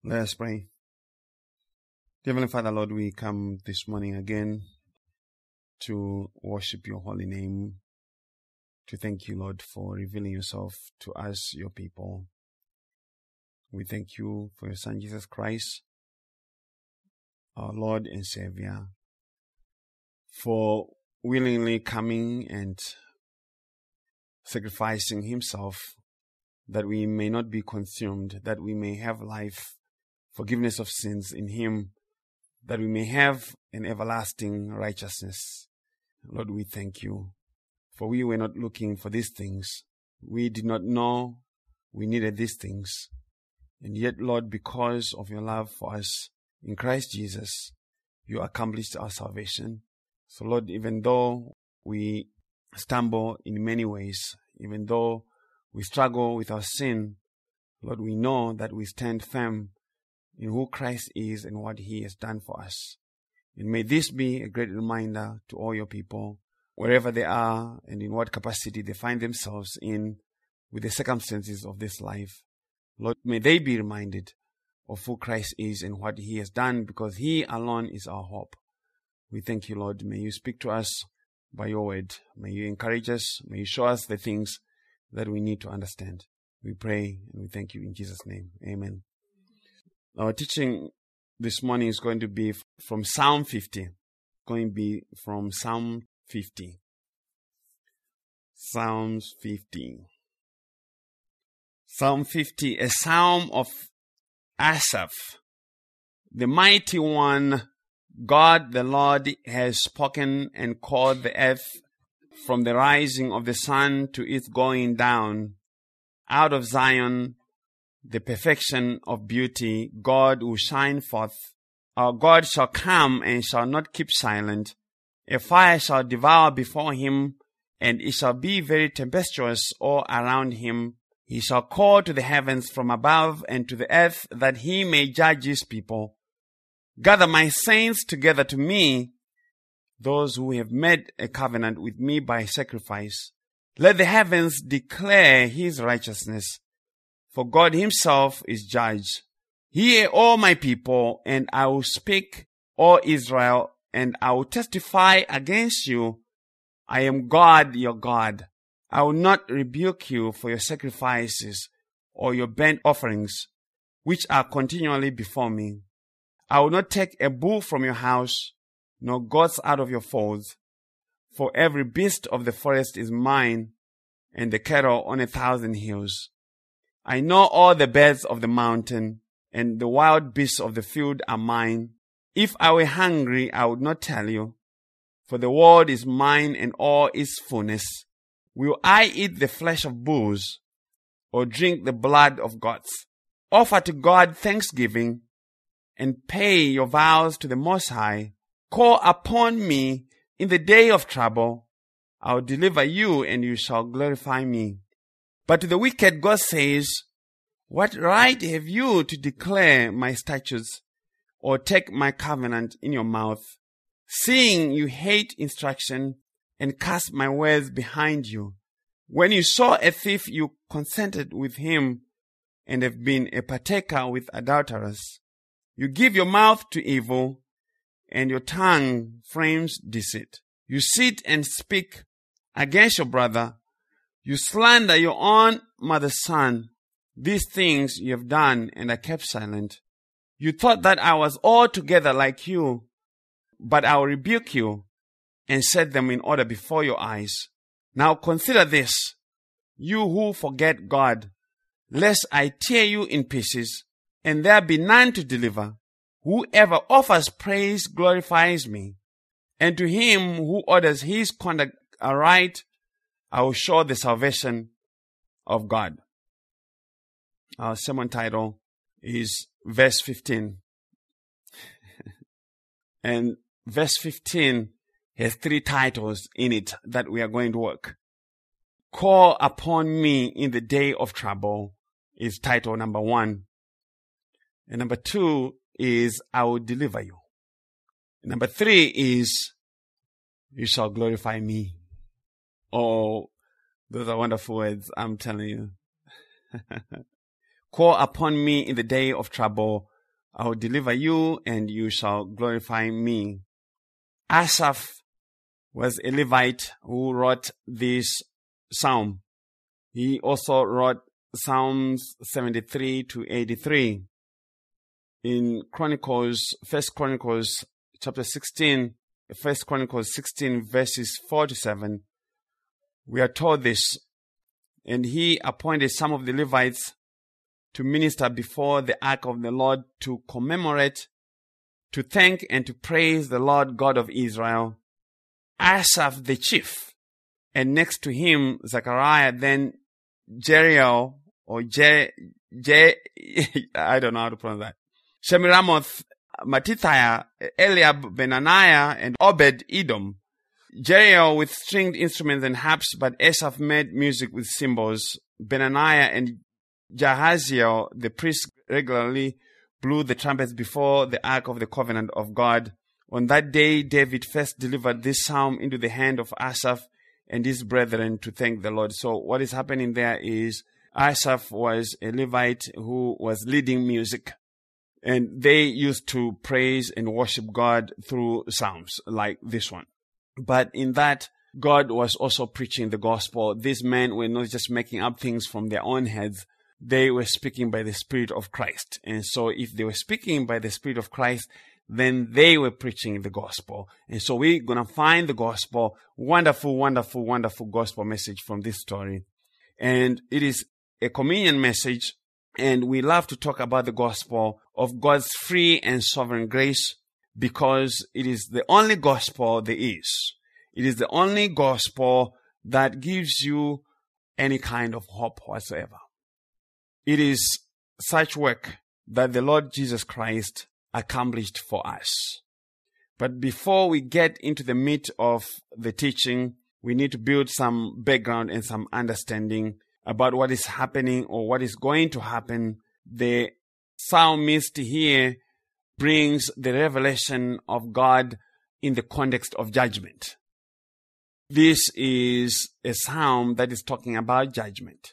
Let us pray. Dear Heavenly Father, Lord, we come this morning again to worship your holy name, to thank you, Lord, for revealing yourself to us, your people. We thank you for your Son, Jesus Christ, our Lord and Savior, for willingly coming and sacrificing himself that we may not be consumed, that we may have life, forgiveness of sins in him, that we may have an everlasting righteousness. Lord, we thank you, for we were not looking for these things. We did not know we needed these things. And yet, Lord, because of your love for us in Christ Jesus, you accomplished our salvation. So, Lord, even though we stumble in many ways, even though we struggle with our sin, Lord, we know that we stand firm in who Christ is and what he has done for us. And may this be a great reminder to all your people, wherever they are and in what capacity they find themselves in with the circumstances of this life. Lord, may they be reminded of who Christ is and what he has done, because he alone is our hope. We thank you, Lord. May you speak to us by your word. May you encourage us. May you show us the things that we need to understand. We pray and we thank you in Jesus' name. Amen. Our teaching this morning is going to be from Psalm 50. Going to be from Psalm 50. Psalms 50. Psalm 50, a psalm of Asaph. The mighty one, God the Lord, has spoken and called the earth from the rising of the sun to its going down. Out of Zion, the perfection of beauty, God will shine forth. Our God shall come and shall not keep silent. A fire shall devour before him, and it shall be very tempestuous all around him. He shall call to the heavens from above and to the earth, that he may judge his people. Gather my saints together to me, those who have made a covenant with me by sacrifice. Let the heavens declare his righteousness, for God himself is judge. Hear, all my people, and I will speak, O Israel, and I will testify against you. I am God, your God. I will not rebuke you for your sacrifices or your burnt offerings, which are continually before me. I will not take a bull from your house, nor goats out of your folds. For every beast of the forest is mine, and the cattle on 1,000 hills. I know all the birds of the mountain, and the wild beasts of the field are mine. If I were hungry, I would not tell you, for the world is mine and all its fullness. Will I eat the flesh of bulls, or drink the blood of goats? Offer to God thanksgiving, and pay your vows to the Most High. Call upon me in the day of trouble. I will deliver you, and you shall glorify me. But to the wicked God says, what right have you to declare my statutes, or take my covenant in your mouth, seeing you hate instruction, and cast my words behind you? When you saw a thief, you consented with him, and have been a partaker with adulterers. You give your mouth to evil, and your tongue frames deceit. You sit and speak against your brother. You slander your own mother's son. These things you have done, and I kept silent. You thought that I was altogether like you, but I will rebuke you and set them in order before your eyes. Now consider this, you who forget God, lest I tear you in pieces, and there be none to deliver. Whoever offers praise glorifies me, and to him who orders his conduct aright, I will show the salvation of God. Our sermon title is verse 15. And verse 15 has 3 titles in it that we are going to work. Call upon me in the day of trouble is title number 1. And number 2 is I will deliver you. And number 3 is you shall glorify me. Oh, those are wonderful words, I'm telling you. Call upon me in the day of trouble. I will deliver you, and you shall glorify me. Asaph was a Levite who wrote this psalm. He also wrote Psalms 73 to 83. In Chronicles, 1 Chronicles chapter 16, 1 Chronicles 16 verses 4 to 7, we are told this. And he appointed some of the Levites to minister before the ark of the Lord, to commemorate, to thank, and to praise the Lord God of Israel. Asaph the chief, and next to him Zechariah, then Jeriel, or I don't know how to pronounce that, Shemiramoth, Mattithiah, Eliab, Benaniah, and Obed-Edom. Jeriel with stringed instruments and harps, but Asaph made music with cymbals. Benaniah and Jahaziel, the priest, regularly blew the trumpets before the ark of the covenant of God. On that day, David first delivered this psalm into the hand of Asaph and his brethren to thank the Lord. So what is happening there is Asaph was a Levite who was leading music, and they used to praise and worship God through psalms like this one. But in that, God was also preaching the gospel. These men were not just making up things from their own heads. They were speaking by the Spirit of Christ. And so if they were speaking by the Spirit of Christ, then they were preaching the gospel. And so we're going to find the gospel, wonderful, wonderful, wonderful gospel message from this story. And it is a communion message. And we love to talk about the gospel of God's free and sovereign grace, because it is the only gospel there is. It is the only gospel that gives you any kind of hope whatsoever. It is such work that the Lord Jesus Christ accomplished for us. But before we get into the meat of the teaching, we need to build some background and some understanding about what is happening or what is going to happen. The psalmist here brings the revelation of God in the context of judgment. This is a psalm that is talking about judgment.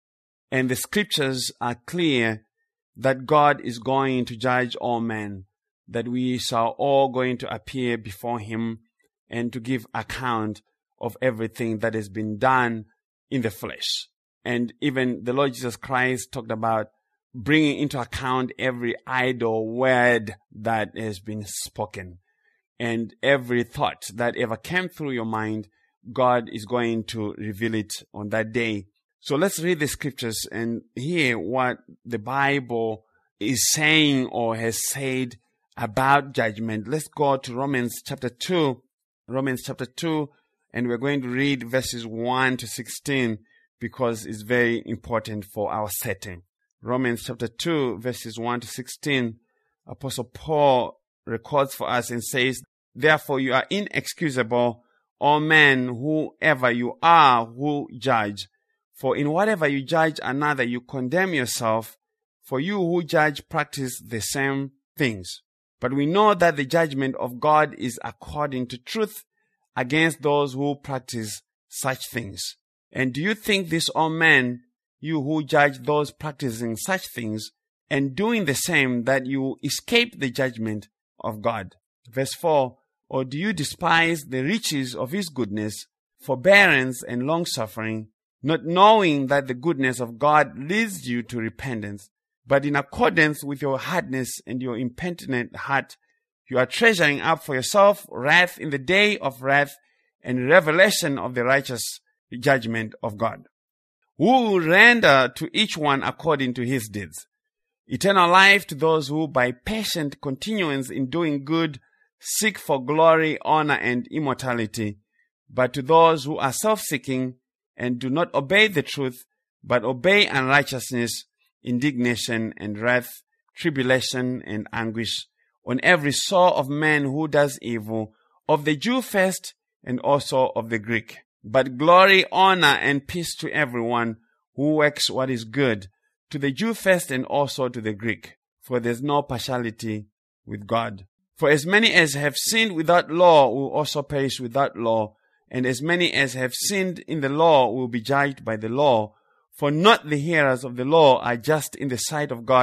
And the scriptures are clear that God is going to judge all men, that we shall all going to appear before him and to give account of everything that has been done in the flesh. And even the Lord Jesus Christ talked about bringing into account every idle word that has been spoken. And every thought that ever came through your mind, God is going to reveal it on that day. So let's read the scriptures and hear what the Bible is saying or has said about judgment. Let's go to Romans chapter 2. Romans chapter 2, and we're going to read verses 1 to 16 because it's very important for our setting. Romans chapter 2, verses 1 to 16. Apostle Paul records for us and says, "Therefore you are inexcusable, all men, whoever you are, who judge. For in whatever you judge another, you condemn yourself. For you who judge practice the same things. But we know that the judgment of God is according to truth against those who practice such things. And do you think this, all men, you who judge those practicing such things and doing the same, that you escape the judgment of God?" Verse 4, "Or do you despise the riches of his goodness, forbearance and long-suffering, not knowing that the goodness of God leads you to repentance? But in accordance with your hardness and your impenitent heart, you are treasuring up for yourself wrath in the day of wrath and revelation of the righteous judgment of God, who will render to each one according to his deeds. Eternal life to those who by patient continuance in doing good seek for glory, honor, and immortality. But to those who are self-seeking and do not obey the truth, but obey unrighteousness, indignation and wrath, tribulation and anguish on every soul of man who does evil, of the Jew first and also of the Greek. But glory, honor, and peace to everyone who works what is good, to the Jew first and also to the Greek. For there is no partiality with God. For as many as have sinned without law will also perish without law, and as many as have sinned in the law will be judged by the law. For not the hearers of the law are just in the sight of God,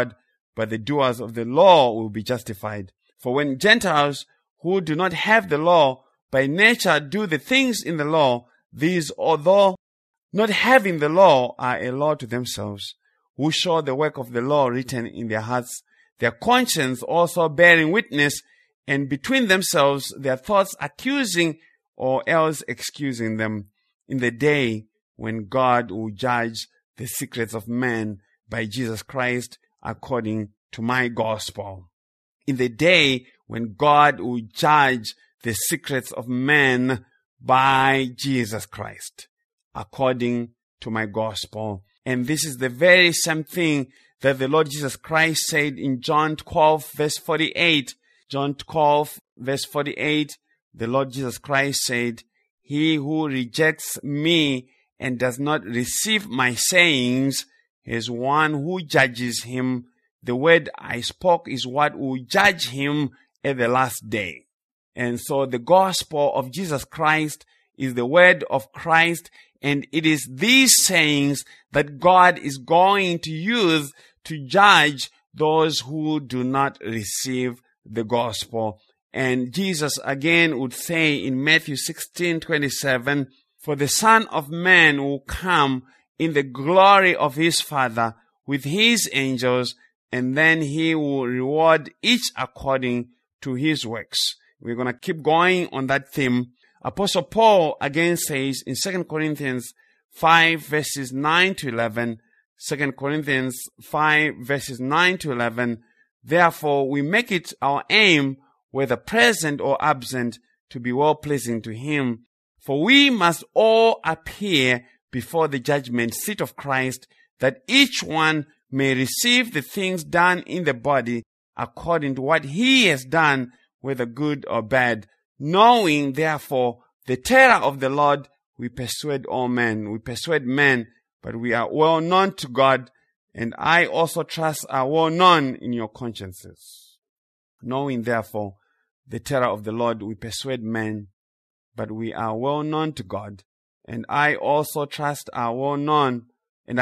but the doers of the law will be justified. For when Gentiles who do not have the law by nature do the things in the law, these, although not having the law, are a law to themselves, who show the work of the law written in their hearts, their conscience also bearing witness, and between themselves their thoughts accusing or else excusing them, in the day when God will judge the secrets of men by Jesus Christ according to my gospel. In the day when God will judge the secrets of men by Jesus Christ according to my gospel. And this is the very same thing that the Lord Jesus Christ said in John 12 verse 48. John 12 verse 48, the Lord Jesus Christ said, "He who rejects me and does not receive my sayings is one who judges him. The word I spoke is what will judge him at the last day." And so the gospel of Jesus Christ is the word of Christ, and it is these sayings that God is going to use to judge those who do not receive the gospel. And Jesus again would say in Matthew 16:27, "For the Son of Man will come in the glory of his Father with his angels, and then he will reward each according to his works." We're going to keep going on that theme. Apostle Paul again says in 2 Corinthians 5 verses 9 to 11, 2 Corinthians 5 verses 9 to 11, "Therefore we make it our aim, whether present or absent, to be well-pleasing to him. For we must all appear before the judgment seat of Christ, that each one may receive the things done in the body according to what he has done, whether good or bad. Knowing therefore the terror of the Lord, we persuade all men." We persuade men, but we are well known to God, and I also trust are well known in your consciences. Knowing therefore the terror of the Lord, we persuade men, but we are well known to God, and I also trust are well known, in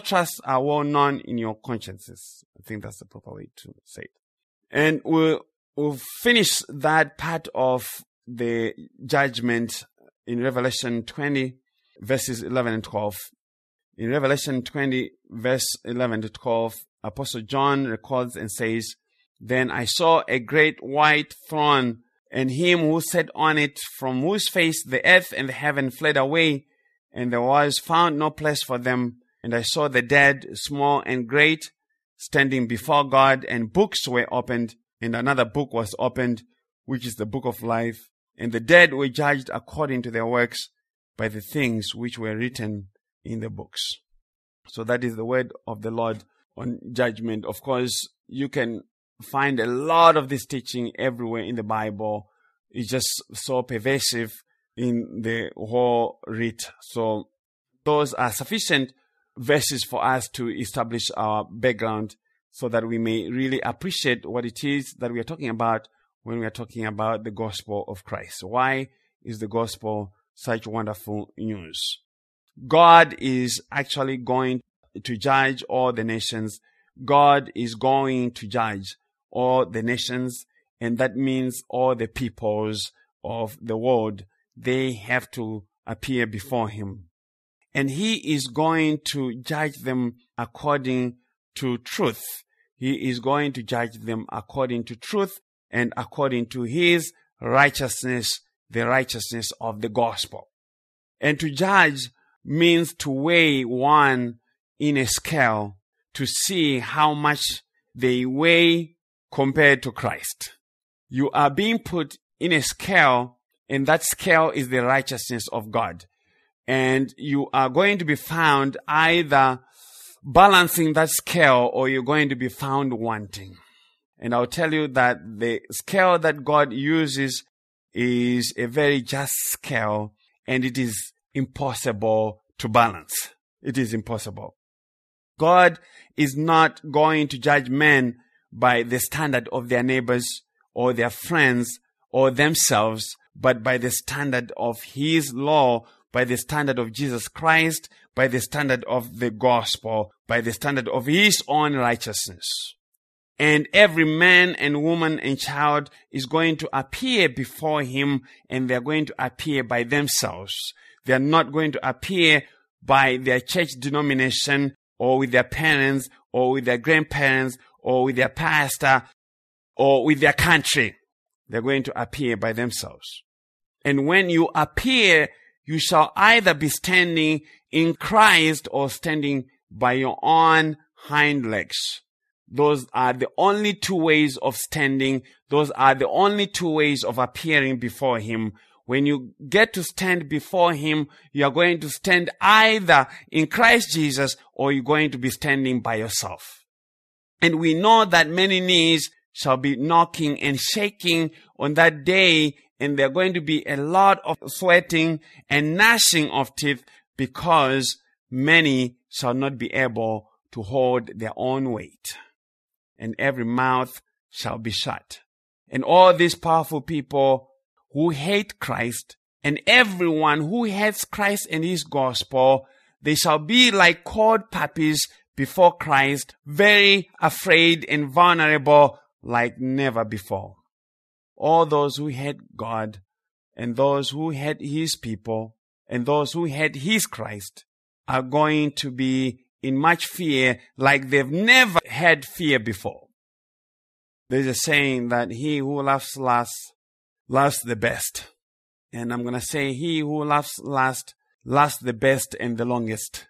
your consciences. I think that's the proper way to say it. And we'll finish that part of the judgment in Revelation 20, verses 11 and 12. In Revelation 20, verse 11 to 12, Apostle John records and says, "Then I saw a great white throne, and him who sat on it, from whose face the earth and the heaven fled away, and there was found no place for them. And I saw the dead, small and great, standing before God, and books were opened, and another book was opened, which is the book of life. And the dead were judged according to their works by the things which were written in the books." So that is the word of the Lord on judgment. Of course, you can find a lot of this teaching everywhere in the Bible. It's just so pervasive in the whole writ. So those are sufficient verses for us to establish our background so that we may really appreciate what it is that we are talking about when we are talking about the gospel of Christ. Why is the gospel such wonderful news? God is actually going to judge all the nations. God is going to judge all the nations, and that means all the peoples of the world. They have to appear before him. And he is going to judge them according to truth. He is going to judge them according to truth and according to his righteousness, the righteousness of the gospel. And to judge means to weigh one in a scale to see how much they weigh compared to Christ. You are being put in a scale, and that scale is the righteousness of God. And you are going to be found either balancing that scale or you're going to be found wanting. And I'll tell you that the scale that God uses is a very just scale, and it is impossible to balance. It is impossible. God is not going to judge men by the standard of their neighbors or their friends or themselves, but by the standard of his law, by the standard of Jesus Christ, by the standard of the gospel, by the standard of his own righteousness. And every man and woman and child is going to appear before him, and they're going to appear by themselves. They're not going to appear by their church denomination or with their parents or with their grandparents or with their pastor or with their country. They're going to appear by themselves. And when you appear, you shall either be standing in Christ or standing by your own hind legs. Those are the only two ways of standing. Those are the only two ways of appearing before him. When you get to stand before him, you are going to stand either in Christ Jesus or you're going to be standing by yourself. And we know that many knees shall be knocking and shaking on that day, and there are going to be a lot of sweating and gnashing of teeth because many shall not be able to hold their own weight. And every mouth shall be shut. And all these powerful people who hate Christ, and everyone who hates Christ and his gospel, they shall be like cold puppies before Christ, very afraid and vulnerable like never before. All those who hate God, and those who hate his people, and those who hate his Christ are going to be in much fear like they've never had fear before. There's a saying that he who laughs last loves the best. And I'm going to say he who laughs last lasts the best and the longest.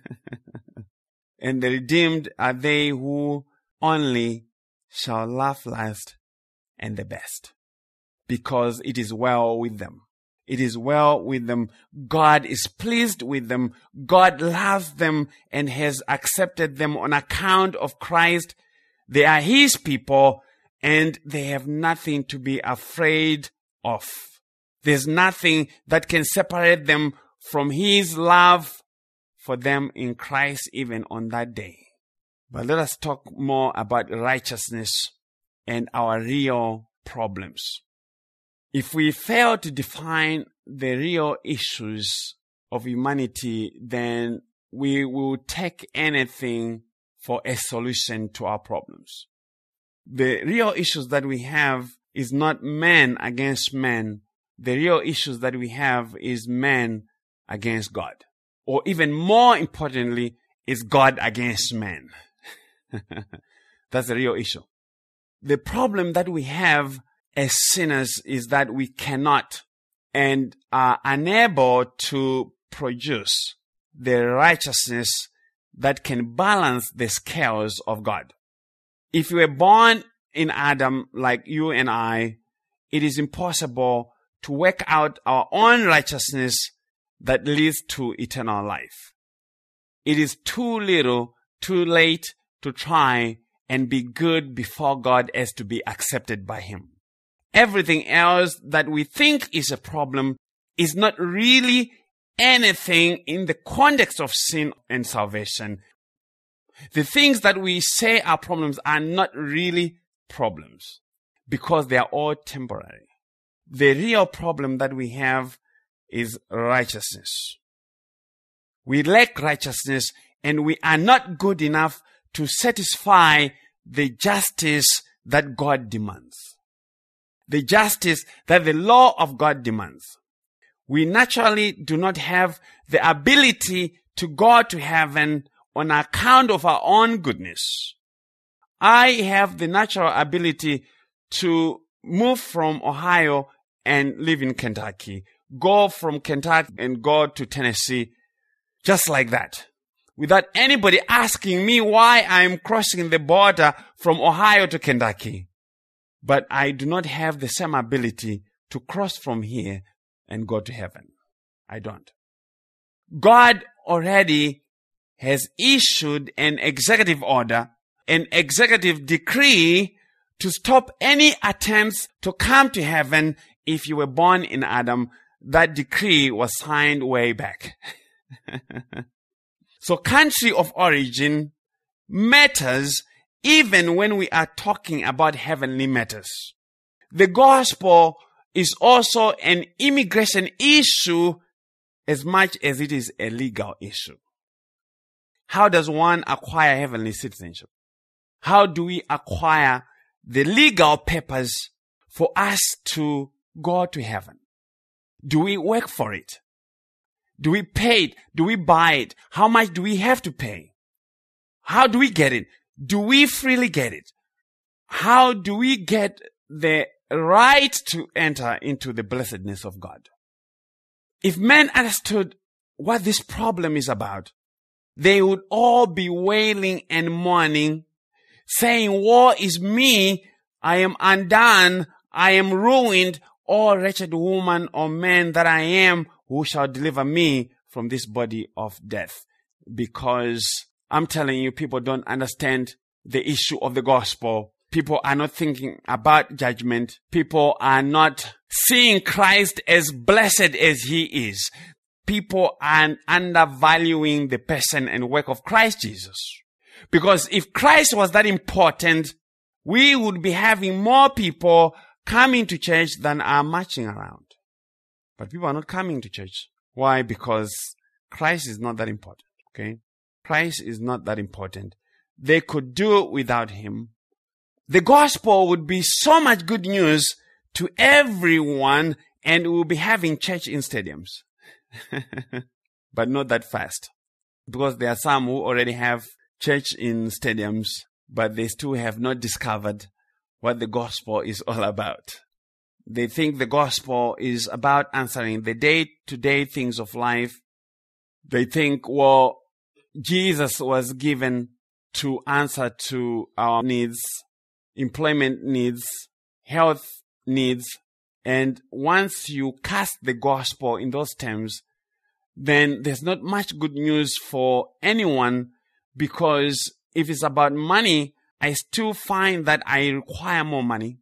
And the redeemed are they who only shall laugh last and the best, because it is well with them. It is well with them. God is pleased with them. God loves them and has accepted them on account of Christ. They are his people, and they have nothing to be afraid of. There's nothing that can separate them from his love for them in Christ even on that day. But let us talk more about righteousness and our real problems. If we fail to define the real issues of humanity, then we will take anything for a solution to our problems. The real issues that we have is not man against man. The real issues that we have is man against God. Or even more importantly, is God against man. That's the real issue. The problem that we have as sinners is that we cannot and are unable to produce the righteousness that can balance the scales of God. If you were born in Adam like you and I, it is impossible to work out our own righteousness that leads to eternal life. It is too little, too late to try and be good before God as to be accepted by him. Everything else that we think is a problem is not really anything in the context of sin and salvation. The things that we say are problems are not really problems because they are all temporary. The real problem that we have is righteousness. We lack righteousness, and we are not good enough to satisfy the justice that God demands. The justice that the law of God demands. We naturally do not have the ability to go to heaven on account of our own goodness. I have the natural ability to move from Ohio and live in Kentucky, go from Kentucky and go to Tennessee, just like that, without anybody asking me why I'm crossing the border from Ohio to Kentucky. But I do not have the same ability to cross from here and go to heaven. I don't. God already has issued an executive order, an executive decree to stop any attempts to come to heaven if you were born in Adam. That decree was signed way back. So country of origin matters even when we are talking about heavenly matters. The gospel is also an immigration issue as much as it is a legal issue. How does one acquire heavenly citizenship? How do we acquire the legal papers for us to go to heaven? Do we work for it? Do we pay it? Do we buy it? How much do we have to pay? How do we get it? Do we freely get it? How do we get the right to enter into the blessedness of God? If men understood what this problem is about, they would all be wailing and mourning, saying, "Woe is me, I am undone, I am ruined, O wretched woman or man that I am, who shall deliver me from this body of death?" Because I'm telling you, people don't understand the issue of the gospel. People are not thinking about judgment. People are not seeing Christ as blessed as he is. People are undervaluing the person and work of Christ Jesus. Because if Christ was that important, we would be having more people coming to church than are marching around. But people are not coming to church. Why? Because Christ is not that important. Okay? Christ is not that important. They could do without him. The gospel would be so much good news to everyone, and we'll be having church in stadiums. But not that fast. Because there are some who already have church in stadiums, but they still have not discovered what the gospel is all about. They think the gospel is about answering the day-to-day things of life. They think, well, Jesus was given to answer to our needs, employment needs, health needs. And once you cast the gospel in those terms, then there's not much good news for anyone, because if it's about money, I still find that I require more money.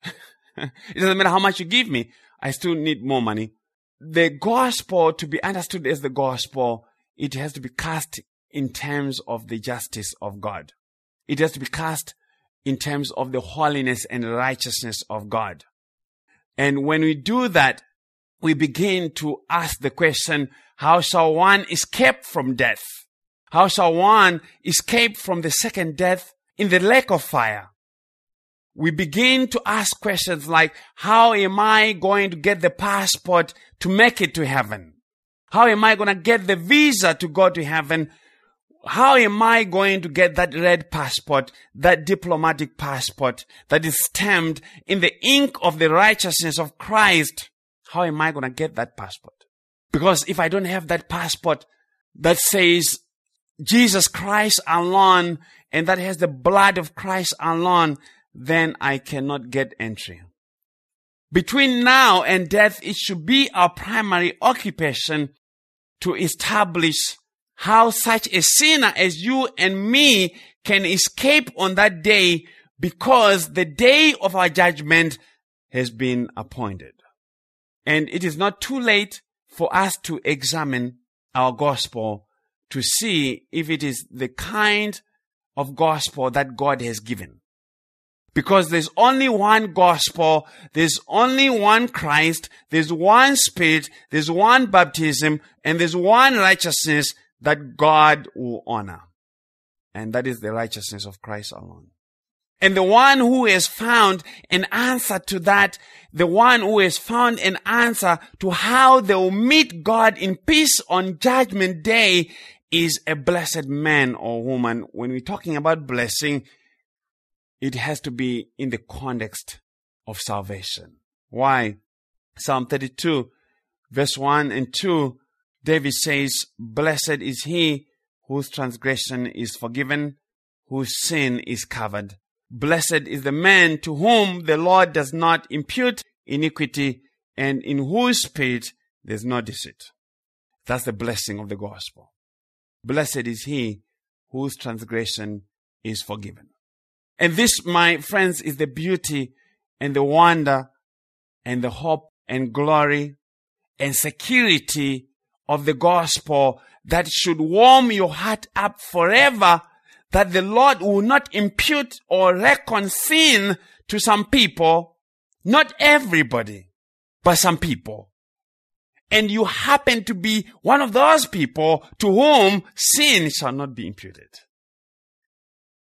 It doesn't matter how much you give me, I still need more money. The gospel, to be understood as the gospel, it has to be cast in terms of the justice of God. It has to be cast in terms of the holiness and righteousness of God. And when we do that, we begin to ask the question, how shall one escape from death? How shall one escape from the second death in the lake of fire? We begin to ask questions like, how am I going to get the passport to make it to heaven? How am I going to get the visa to go to heaven? How am I going to get that red passport, that diplomatic passport that is stamped in the ink of the righteousness of Christ? How am I going to get that passport? Because if I don't have that passport that says Jesus Christ alone, and that has the blood of Christ alone, then I cannot get entry. Between now and death, it should be our primary occupation to establish how such a sinner as you and me can escape on that day, because the day of our judgment has been appointed. And it is not too late for us to examine our gospel to see if it is the kind of gospel that God has given. Because there's only one gospel, there's only one Christ, there's one Spirit, there's one baptism, and there's one righteousness that God will honor. And that is the righteousness of Christ alone. And the one who has found an answer to that, the one who has found an answer to how they will meet God in peace on Judgment Day, is a blessed man or woman. When we're talking about blessing, it has to be in the context of salvation. Why? Psalm 32, verse 1 and 2, David says, "Blessed is he whose transgression is forgiven, whose sin is covered. Blessed is the man to whom the Lord does not impute iniquity, and in whose spirit there's no deceit." That's the blessing of the gospel. Blessed is he whose transgression is forgiven. And this, my friends, is the beauty and the wonder and the hope and glory and security of the gospel that should warm your heart up forever, that the Lord will not impute or reckon sin to some people, not everybody, but some people. And you happen to be one of those people to whom sin shall not be imputed.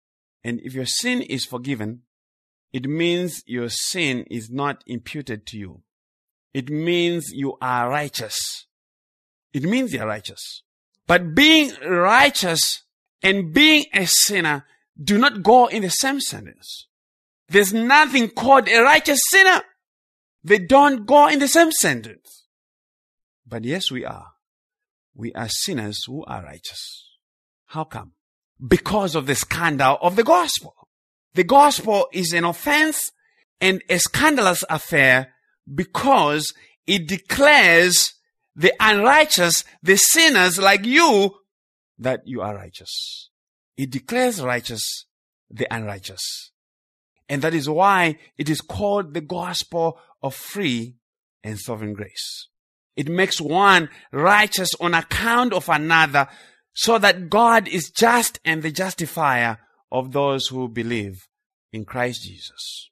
And if your sin is forgiven, it means your sin is not imputed to you. It means you are righteous. It means you are righteous. But being righteous and being a sinner do not go in the same sentence. There's nothing called a righteous sinner. They don't go in the same sentence. But yes, we are. We are sinners who are righteous. How come? Because of the scandal of the gospel. The gospel is an offense and a scandalous affair because it declares the unrighteous, the sinners like you, that you are righteous. It declares righteous the unrighteous. And that is why it is called the gospel of free and sovereign grace. It makes one righteous on account of another, so that God is just and the justifier of those who believe in Christ Jesus.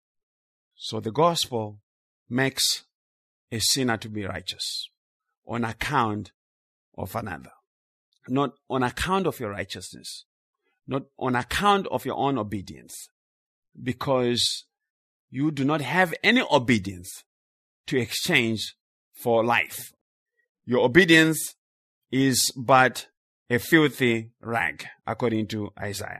So the gospel makes a sinner to be righteous on account of another. Not on account of your righteousness. Not on account of your own obedience. Because you do not have any obedience to exchange for life. Your obedience is but a filthy rag, according to Isaiah.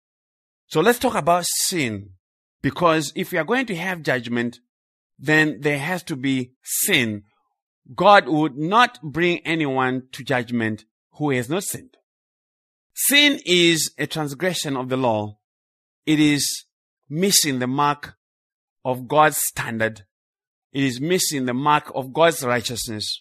So let's talk about sin. Because if we are going to have judgment, then there has to be sin. God would not bring anyone to judgment who has not sinned. Sin is a transgression of the law. It is missing the mark of God's standard. It is missing the mark of God's righteousness.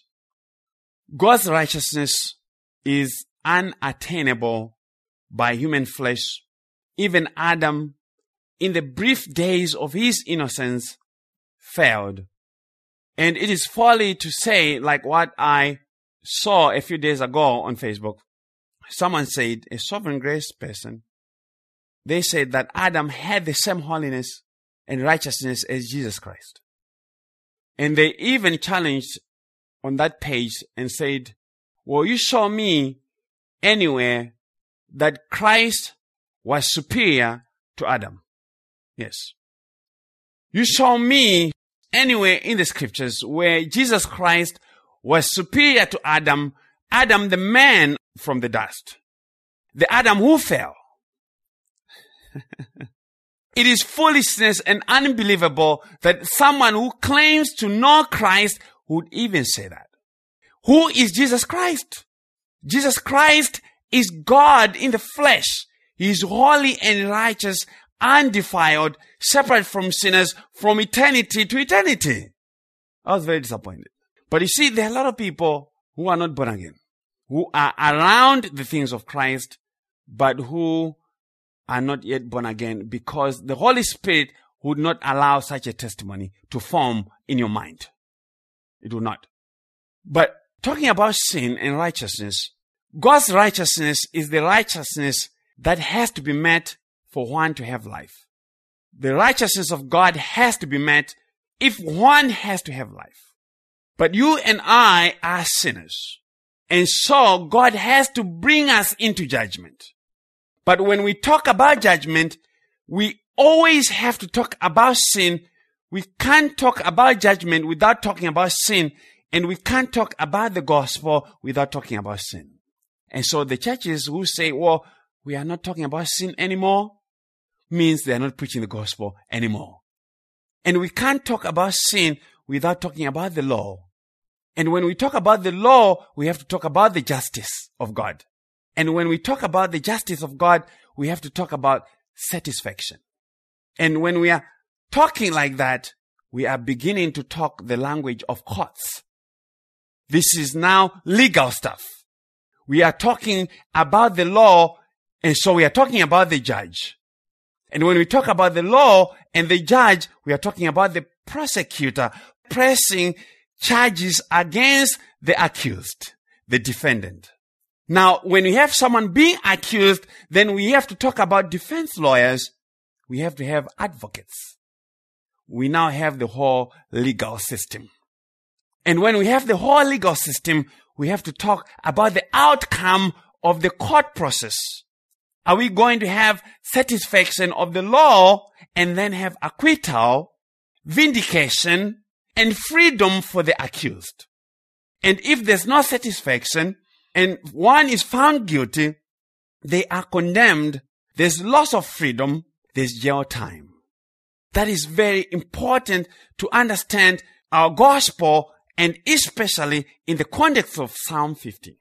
God's righteousness is unattainable by human flesh. Even Adam, in the brief days of his innocence, failed. And it is folly to say, like what I saw a few days ago on Facebook. Someone said, a sovereign grace person, they said that Adam had the same holiness and righteousness as Jesus Christ. And they even challenged on that page and said, well, you show me anywhere that Christ was superior to Adam. Yes. You show me anywhere in the scriptures where Jesus Christ was superior to Adam, Adam the man from the dust, the Adam who fell. It is foolishness and unbelievable that someone who claims to know Christ would even say that. Who is Jesus Christ? Jesus Christ is God in the flesh. He is holy and righteous, undefiled, separate from sinners from eternity to eternity. I was very disappointed. But you see, there are a lot of people who are not born again, who are around the things of Christ, but who are not yet born again because the Holy Spirit would not allow such a testimony to form in your mind. It would not. But talking about sin and righteousness, God's righteousness is the righteousness that has to be met for one to have life. The righteousness of God has to be met if one has to have life. But you and I are sinners. And so God has to bring us into judgment. But when we talk about judgment, we always have to talk about sin. We can't talk about judgment without talking about sin. And we can't talk about the gospel without talking about sin. And so the churches who say, well, we are not talking about sin anymore, means they are not preaching the gospel anymore. And we can't talk about sin without talking about the law. And when we talk about the law, we have to talk about the justice of God. And when we talk about the justice of God, we have to talk about satisfaction. And when we are talking like that, we are beginning to talk the language of courts. This is now legal stuff. We are talking about the law, and so we are talking about the judge. And when we talk about the law and the judge, we are talking about the prosecutor pressing charges against the accused, the defendant. Now, when we have someone being accused, then we have to talk about defense lawyers. We have to have advocates. We now have the whole legal system. And when we have the whole legal system, we have to talk about the outcome of the court process. Are we going to have satisfaction of the law and then have acquittal, vindication, and freedom for the accused? And if there's no satisfaction and one is found guilty, they are condemned. There's loss of freedom. There's jail time. That is very important to understand our gospel, and especially in the context of Psalm 50.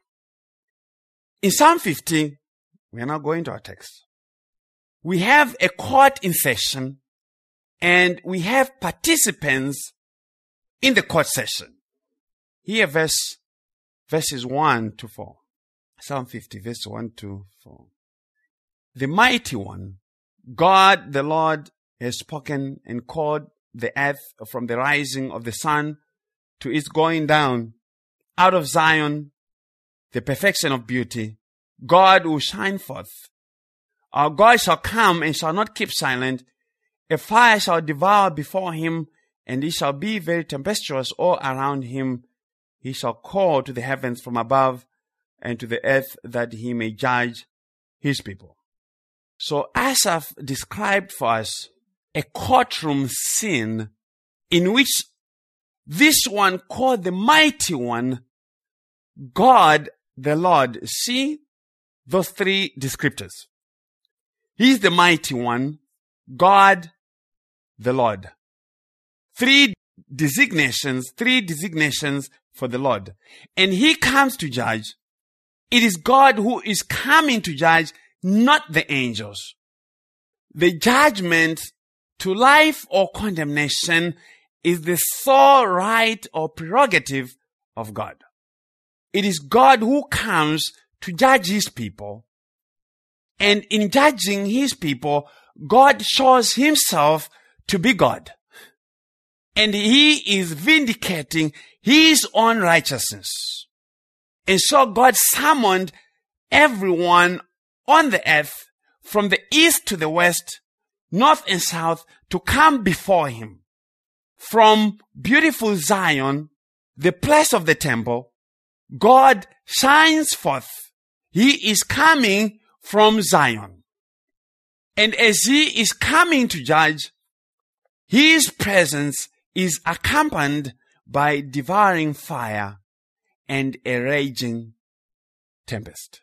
In Psalm 50, we are now going to our text. We have a court in session, and we have participants in the court session. Here verses 1 to 4. Psalm 50, verse 1 to 4. The mighty one, God the Lord, has spoken and called the earth from the rising of the sun to its going down. Out of Zion, the perfection of beauty, God will shine forth. Our God shall come and shall not keep silent. A fire shall devour before him, and it shall be very tempestuous all around him. He shall call to the heavens from above and to the earth that he may judge his people. So Asaph described for us a courtroom scene in which this one called the mighty one, God the Lord. See those three descriptors. He's the mighty one, God the Lord. Three designations for the Lord. And he comes to judge. It is God who is coming to judge, not the angels. The judgment to life or condemnation is the sole right or prerogative of God. It is God who comes to judge his people. And in judging his people, God shows himself to be God. And he is vindicating his own righteousness. And so God summoned everyone on the earth from the east to the west, north and south, to come before him. From beautiful Zion, the place of the temple, God shines forth. He is coming from Zion. And as he is coming to judge, his presence is accompanied by devouring fire and a raging tempest.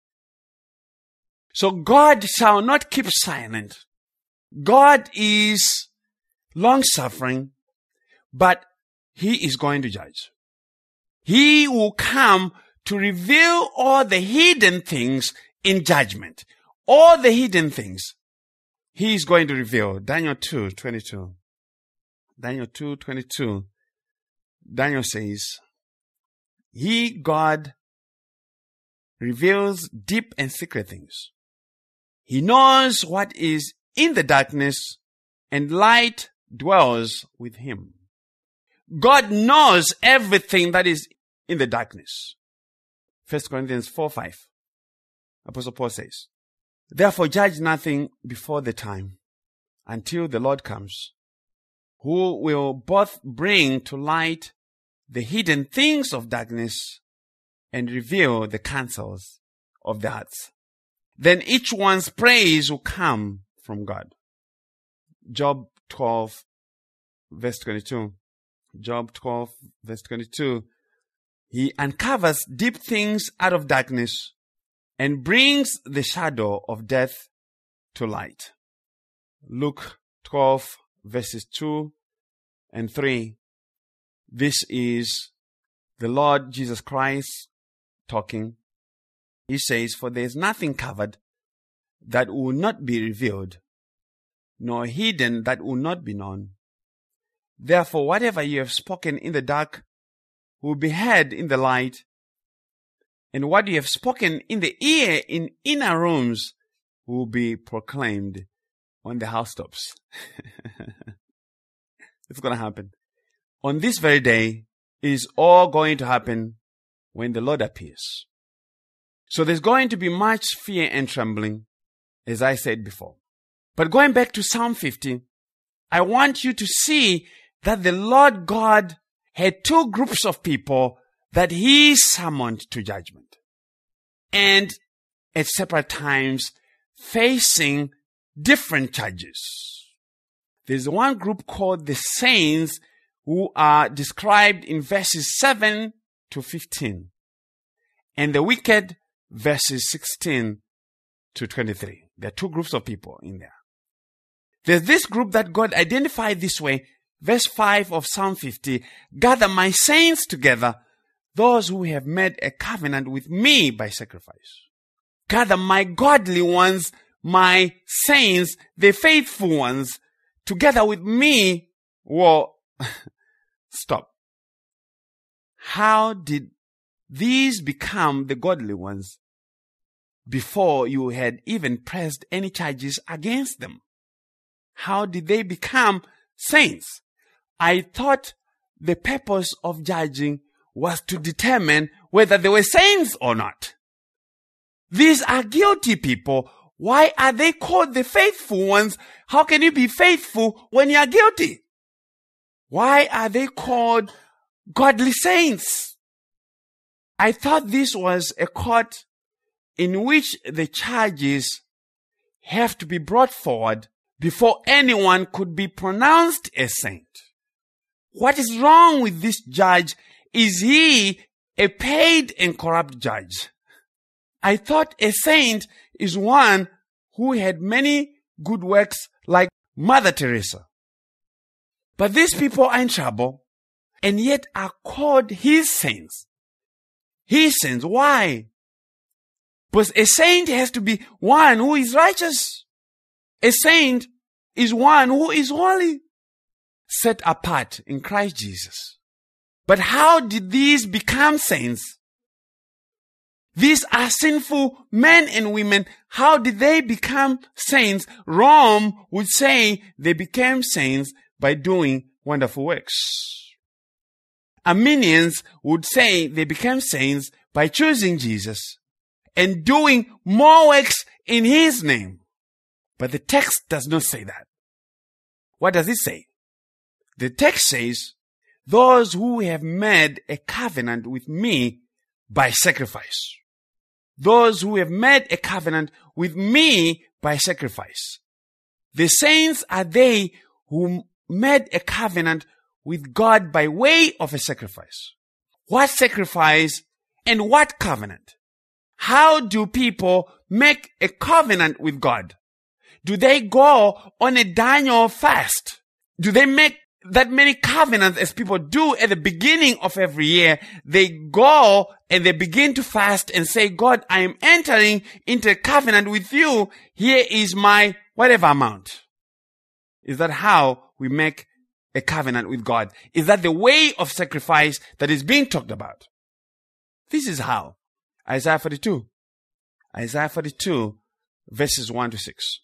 So God shall not keep silent. God is long-suffering, but he is going to judge. He will come to reveal all the hidden things in judgment. All the hidden things he is going to reveal. Daniel 2:22. Daniel 2:22. Daniel says, he, God, reveals deep and secret things. He knows what is in the darkness, and light dwells with him. God knows everything that is in the darkness. 1 Corinthians 4:5. Apostle Paul says, therefore judge nothing before the time, until the Lord comes, who will both bring to light the hidden things of darkness and reveal the counsels of the hearts. Then each one's praise will come from God. Job 12, verse 22. Job 12, verse 22. He uncovers deep things out of darkness and brings the shadow of death to light. Luke 12, verses 2 and 3. This is the Lord Jesus Christ talking. He says, for there is nothing covered that will not be revealed, nor hidden that will not be known. Therefore, whatever you have spoken in the dark will be heard in the light, and what you have spoken in the ear in inner rooms will be proclaimed on the housetops. It's going to happen. On this very day, it is all going to happen when the Lord appears. So there's going to be much fear and trembling, as I said before. But going back to Psalm 50, I want you to see that the Lord God had two groups of people that he summoned to judgment. And at separate times, facing different charges. There's one group called the saints who are described in verses 7 to 15. And the wicked, verses 16 to 23. There are two groups of people in there. There's this group that God identified this way. Verse 5 of Psalm 50, gather my saints together, those who have made a covenant with me by sacrifice. Gather my godly ones, my saints, the faithful ones, together with me. Well, stop. How did these become the godly ones before you had even pressed any charges against them? How did they become saints? I thought the purpose of judging was to determine whether they were saints or not. These are guilty people. Why are they called the faithful ones? How can you be faithful when you are guilty? Why are they called godly saints? I thought this was a court in which the charges have to be brought forward before anyone could be pronounced a saint. What is wrong with this judge? Is he a paid and corrupt judge? I thought a saint is one who had many good works like Mother Teresa. But these people are in trouble and yet are called his saints. His saints. Why? Because a saint has to be one who is righteous. A saint is one who is holy, set apart in Christ Jesus. But how did these become saints? These are sinful men and women. How did they become saints? Rome would say they became saints by doing wonderful works. Arminians would say they became saints by choosing Jesus and doing more works in his name. But the text does not say that. What does it say? The text says, those who have made a covenant with me by sacrifice. Those who have made a covenant with me by sacrifice. The saints are they who made a covenant with God by way of a sacrifice. What sacrifice and what covenant? How do people make a covenant with God? Do they go on a Daniel fast? Do they make that many covenants as people do at the beginning of every year? They go and they begin to fast and say, God, I am entering into a covenant with you. Here is my whatever amount. Is that how we make a covenant with God? Is that the way of sacrifice that is being talked about? This is how. Isaiah 42. Isaiah 42 verses 1 to 6.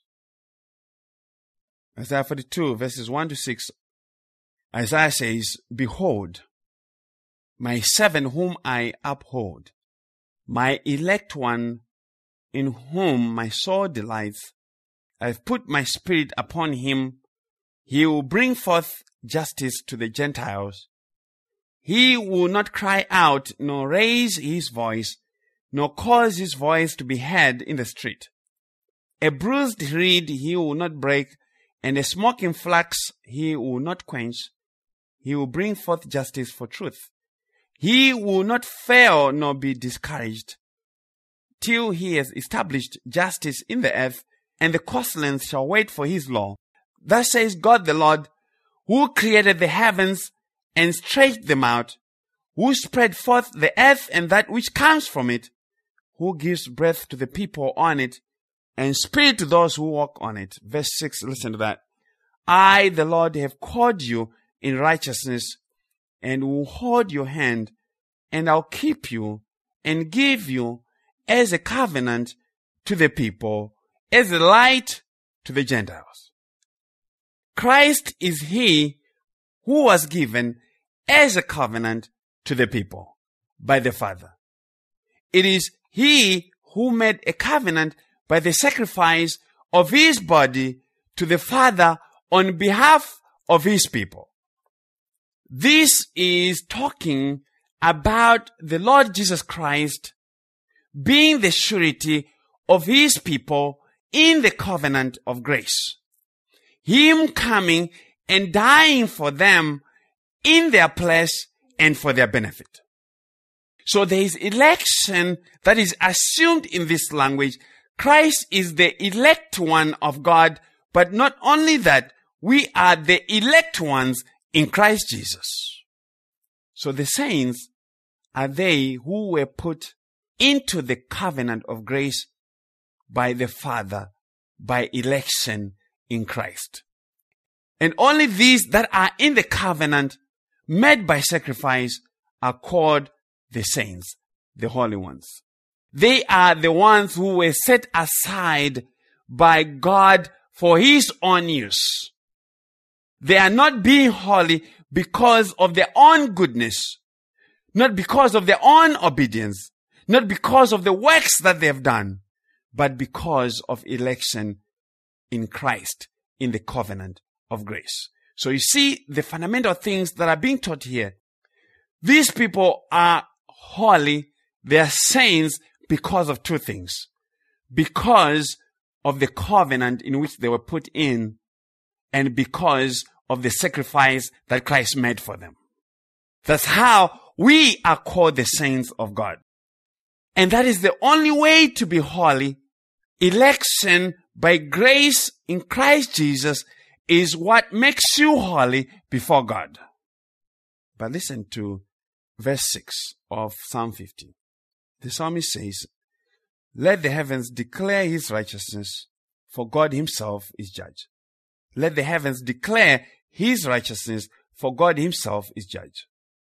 Isaiah 42 verses 1 to 6. Isaiah says, behold, my servant whom I uphold, my elect one in whom my soul delights. I have put my spirit upon him. He will bring forth justice to the Gentiles. He will not cry out, nor raise his voice, nor cause his voice to be heard in the street. A bruised reed he will not break, and a smoking flax he will not quench. He will bring forth justice for truth. He will not fail nor be discouraged till he has established justice in the earth, and the coastlands shall wait for his law. Thus says God the Lord, who created the heavens and stretched them out, who spread forth the earth and that which comes from it, who gives breath to the people on it, and spirit to those who walk on it. Verse 6, listen to that. I, the Lord, have called you in righteousness, and will hold your hand, and I'll keep you, and give you as a covenant to the people, as a light to the Gentiles. Christ is he who was given as a covenant to the people by the Father. It is he who made a covenant by the sacrifice of his body to the Father on behalf of his people. This is talking about the Lord Jesus Christ being the surety of his people in the covenant of grace. Him coming and dying for them in their place and for their benefit. So there is election that is assumed in this language. Christ is the elect one of God, but not only that, we are the elect ones in Christ Jesus. So the saints are they who were put into the covenant of grace by the Father, by election in Christ. And only these that are in the covenant made by sacrifice are called the saints, the holy ones. They are the ones who were set aside by God for His own use. They are not being holy because of their own goodness, not because of their own obedience, not because of the works that they have done, but because of election in Christ, in the covenant of grace. So you see the fundamental things that are being taught here. These people are holy, they are saints because of two things. Because of the covenant in which they were put in, and because of the sacrifice that Christ made for them. That's how we are called the saints of God. And that is the only way to be holy. Election by grace in Christ Jesus is what makes you holy before God. But listen to verse 6 of Psalm 50. The psalmist says, "Let the heavens declare His righteousness, for God Himself is judge." Let the heavens declare His righteousness, for God Himself is judge.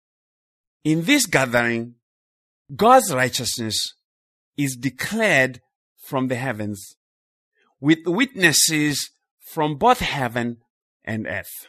In this gathering, God's righteousness is declared from the heavens, with witnesses from both heaven and earth.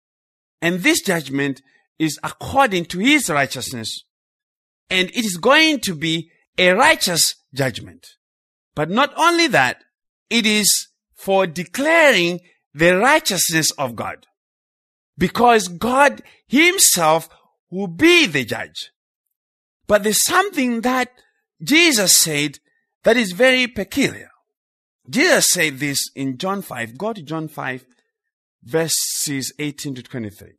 And this judgment is according to His righteousness, and it is going to be a righteous judgment. But not only that, it is for declaring the righteousness of God, because God Himself will be the judge. But there's something that Jesus said that is very peculiar. Jesus said this in John 5. Go to John 5, verses 18 to 23.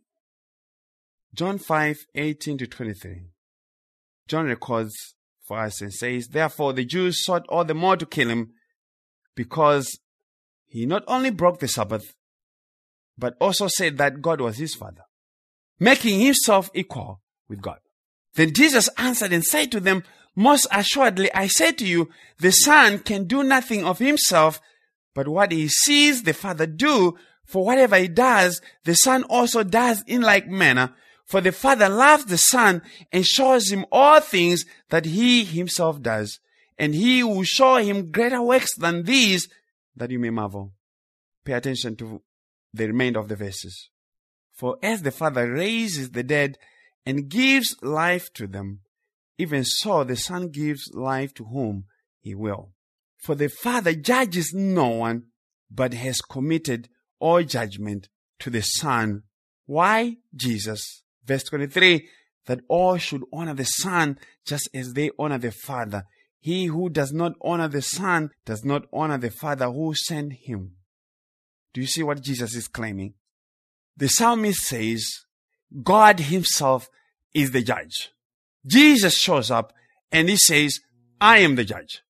John 5, 18 to 23. John records for us and says, "Therefore the Jews sought all the more to kill Him, because He not only broke the Sabbath, but also said that God was His Father, making Himself equal with God. Then Jesus answered and said to them, Most assuredly I say to you, the Son can do nothing of Himself, but what He sees the Father do, for whatever He does, the Son also does in like manner. For the Father loves the Son and shows Him all things that He Himself does. And He will show Him greater works than these, that you may marvel." Pay attention to the remainder of the verses. "For as the Father raises the dead and gives life to them, even so the Son gives life to whom He will. For the Father judges no one, but has committed all judgment to the Son." Why? Jesus. Verse 23, "That all should honor the Son just as they honor the Father. He who does not honor the Son does not honor the Father who sent Him." Do you see what Jesus is claiming? The psalmist says, God Himself is the judge. Jesus shows up and He says, I am the judge.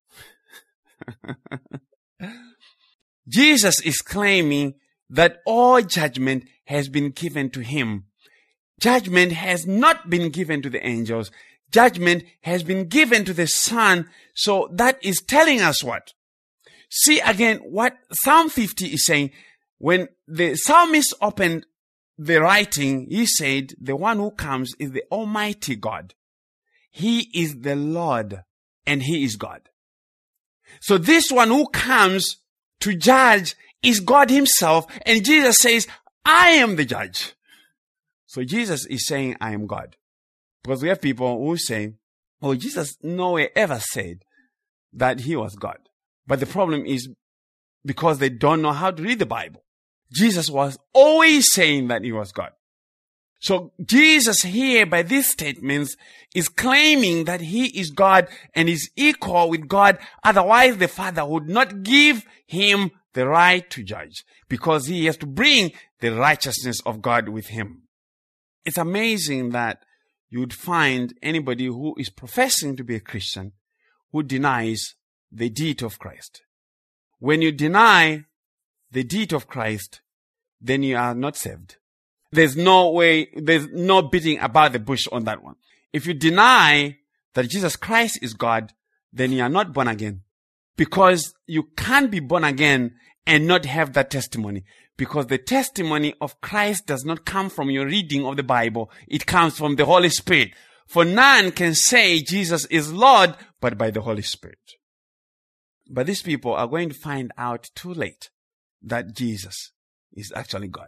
Jesus is claiming that all judgment has been given to Him. Judgment has not been given to the angels. Judgment has been given to the Son. So that is telling us what? See again what Psalm 50 is saying. When the psalmist opened the writing, he said, the one who comes is the Almighty God. He is the Lord and He is God. So this one who comes to judge is God Himself, and Jesus says, I am the judge. So Jesus is saying, I am God. Because we have people who say, oh, Jesus nowhere ever said that He was God. But the problem is because they don't know how to read the Bible. Jesus was always saying that He was God. So Jesus here by these statements is claiming that he is God and is equal with God. Otherwise the Father would not give him the right to judge, because he has to bring the righteousness of God with him. It's amazing that you would find anybody who is professing to be a Christian who denies the deity of Christ. When you deny the deity of Christ, then you are not saved. There's no beating about the bush on that one. If you deny that Jesus Christ is God, then you are not born again. Because you can't be born again and not have that testimony. Because the testimony of Christ does not come from your reading of the Bible. It comes from the Holy Spirit. For none can say Jesus is Lord but by the Holy Spirit. But these people are going to find out too late that Jesus is actually God.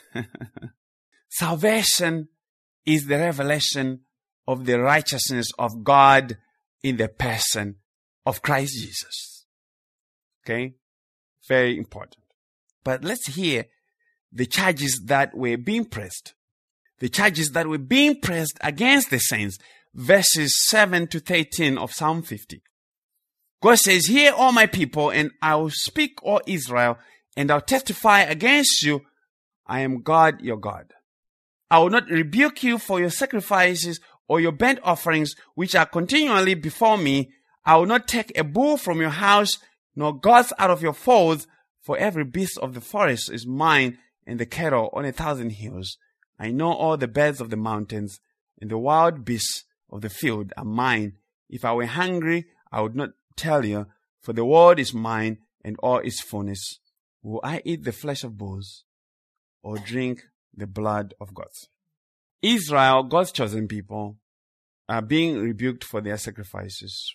Salvation is the revelation of the righteousness of God in the person of Christ Jesus. Okay? Very important. But let's hear the charges that were being pressed. The charges that were being pressed against the saints. Verses 7 to 13 of Psalm 50. God says, "Hear, all my people, and I will speak, O Israel, and I'll testify against you. I am God, your God. I will not rebuke you for your sacrifices or your burnt offerings, which are continually before me. I will not take a bull from your house, nor goats out of your folds, for every beast of the forest is mine, and the cattle on 1,000 hills. I know all the birds of the mountains, and the wild beasts of the field are mine. If I were hungry, I would not tell you, for the world is mine, and all its fullness. Will I eat the flesh of bulls, or drink the blood of goats?" Israel, God's chosen people, are being rebuked for their sacrifices.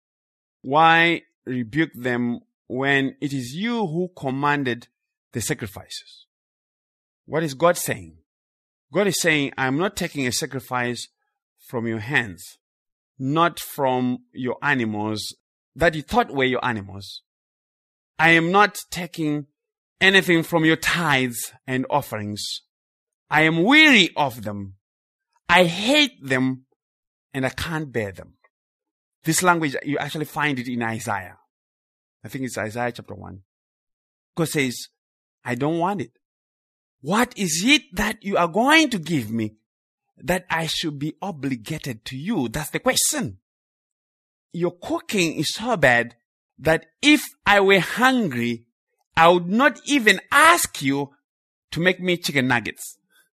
Why rebuke them when it is you who commanded the sacrifices? What is God saying? God is saying, I am not taking a sacrifice from your hands, not from your animals that you thought were your animals. I am not taking anything from your tithes and offerings. I am weary of them. I hate them, and I can't bear them. This language, you actually find it in Isaiah. I think it's Isaiah chapter 1. God says, I don't want it. What is it that you are going to give me that I should be obligated to you? That's the question. Your cooking is so bad that if I were hungry, I would not even ask you to make me chicken nuggets.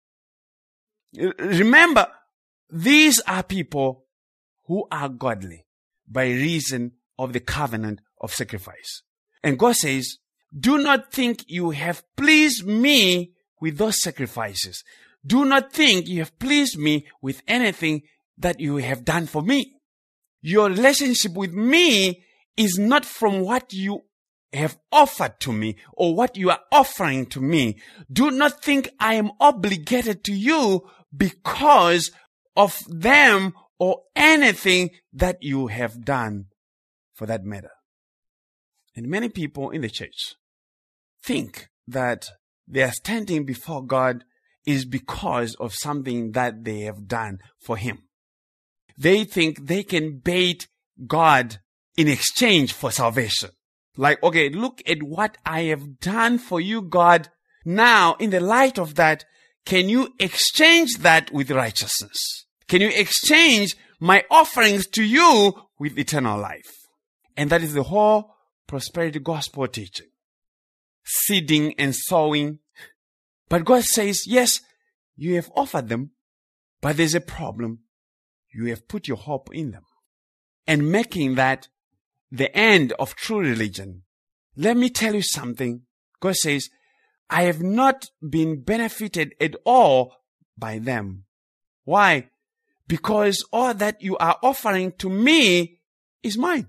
Remember, these are people who are godly by reason of the covenant of sacrifice. And God says, do not think you have pleased me with those sacrifices. Do not think you have pleased me with anything that you have done for me. Your relationship with me is not from what you have offered to me or what you are offering to me. Do not think I am obligated to you because of them or anything that you have done for that matter. And many people in the church think that they are standing before God is because of something that they have done for Him. They think they can bait God in exchange for salvation. Like, okay, look at what I have done for you, God. Now, in the light of that, can you exchange that with righteousness? Can you exchange my offerings to you with eternal life? And that is the whole prosperity gospel teaching. Seeding and sowing. But God says, yes, you have offered them, but there's a problem. You have put your hope in them. And making that the end of true religion. Let me tell you something. God says, I have not been benefited at all by them. Why? Because all that you are offering to me is mine.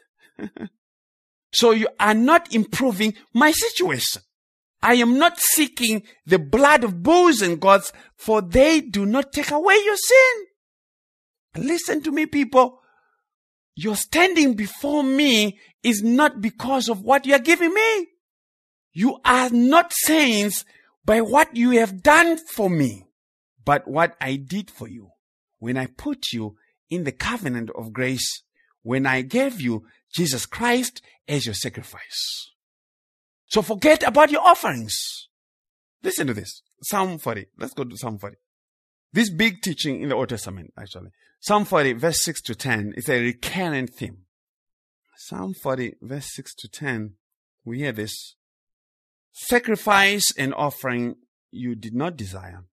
So you are not improving my situation. I am not seeking the blood of bulls and goats, for they do not take away your sin. Listen to me, people. Your standing before me is not because of what you are giving me. You are not saints by what you have done for me. but what I did for you when I put you in the covenant of grace, when I gave you Jesus Christ as your sacrifice. So forget about your offerings. Listen to this. Psalm 40. Let's go to Psalm 40. This big teaching in the Old Testament, actually. Psalm 40, verse 6 to 10 is a recurrent theme. Psalm 40, verse 6 to 10, we hear this. Sacrifice and offering you did not desire.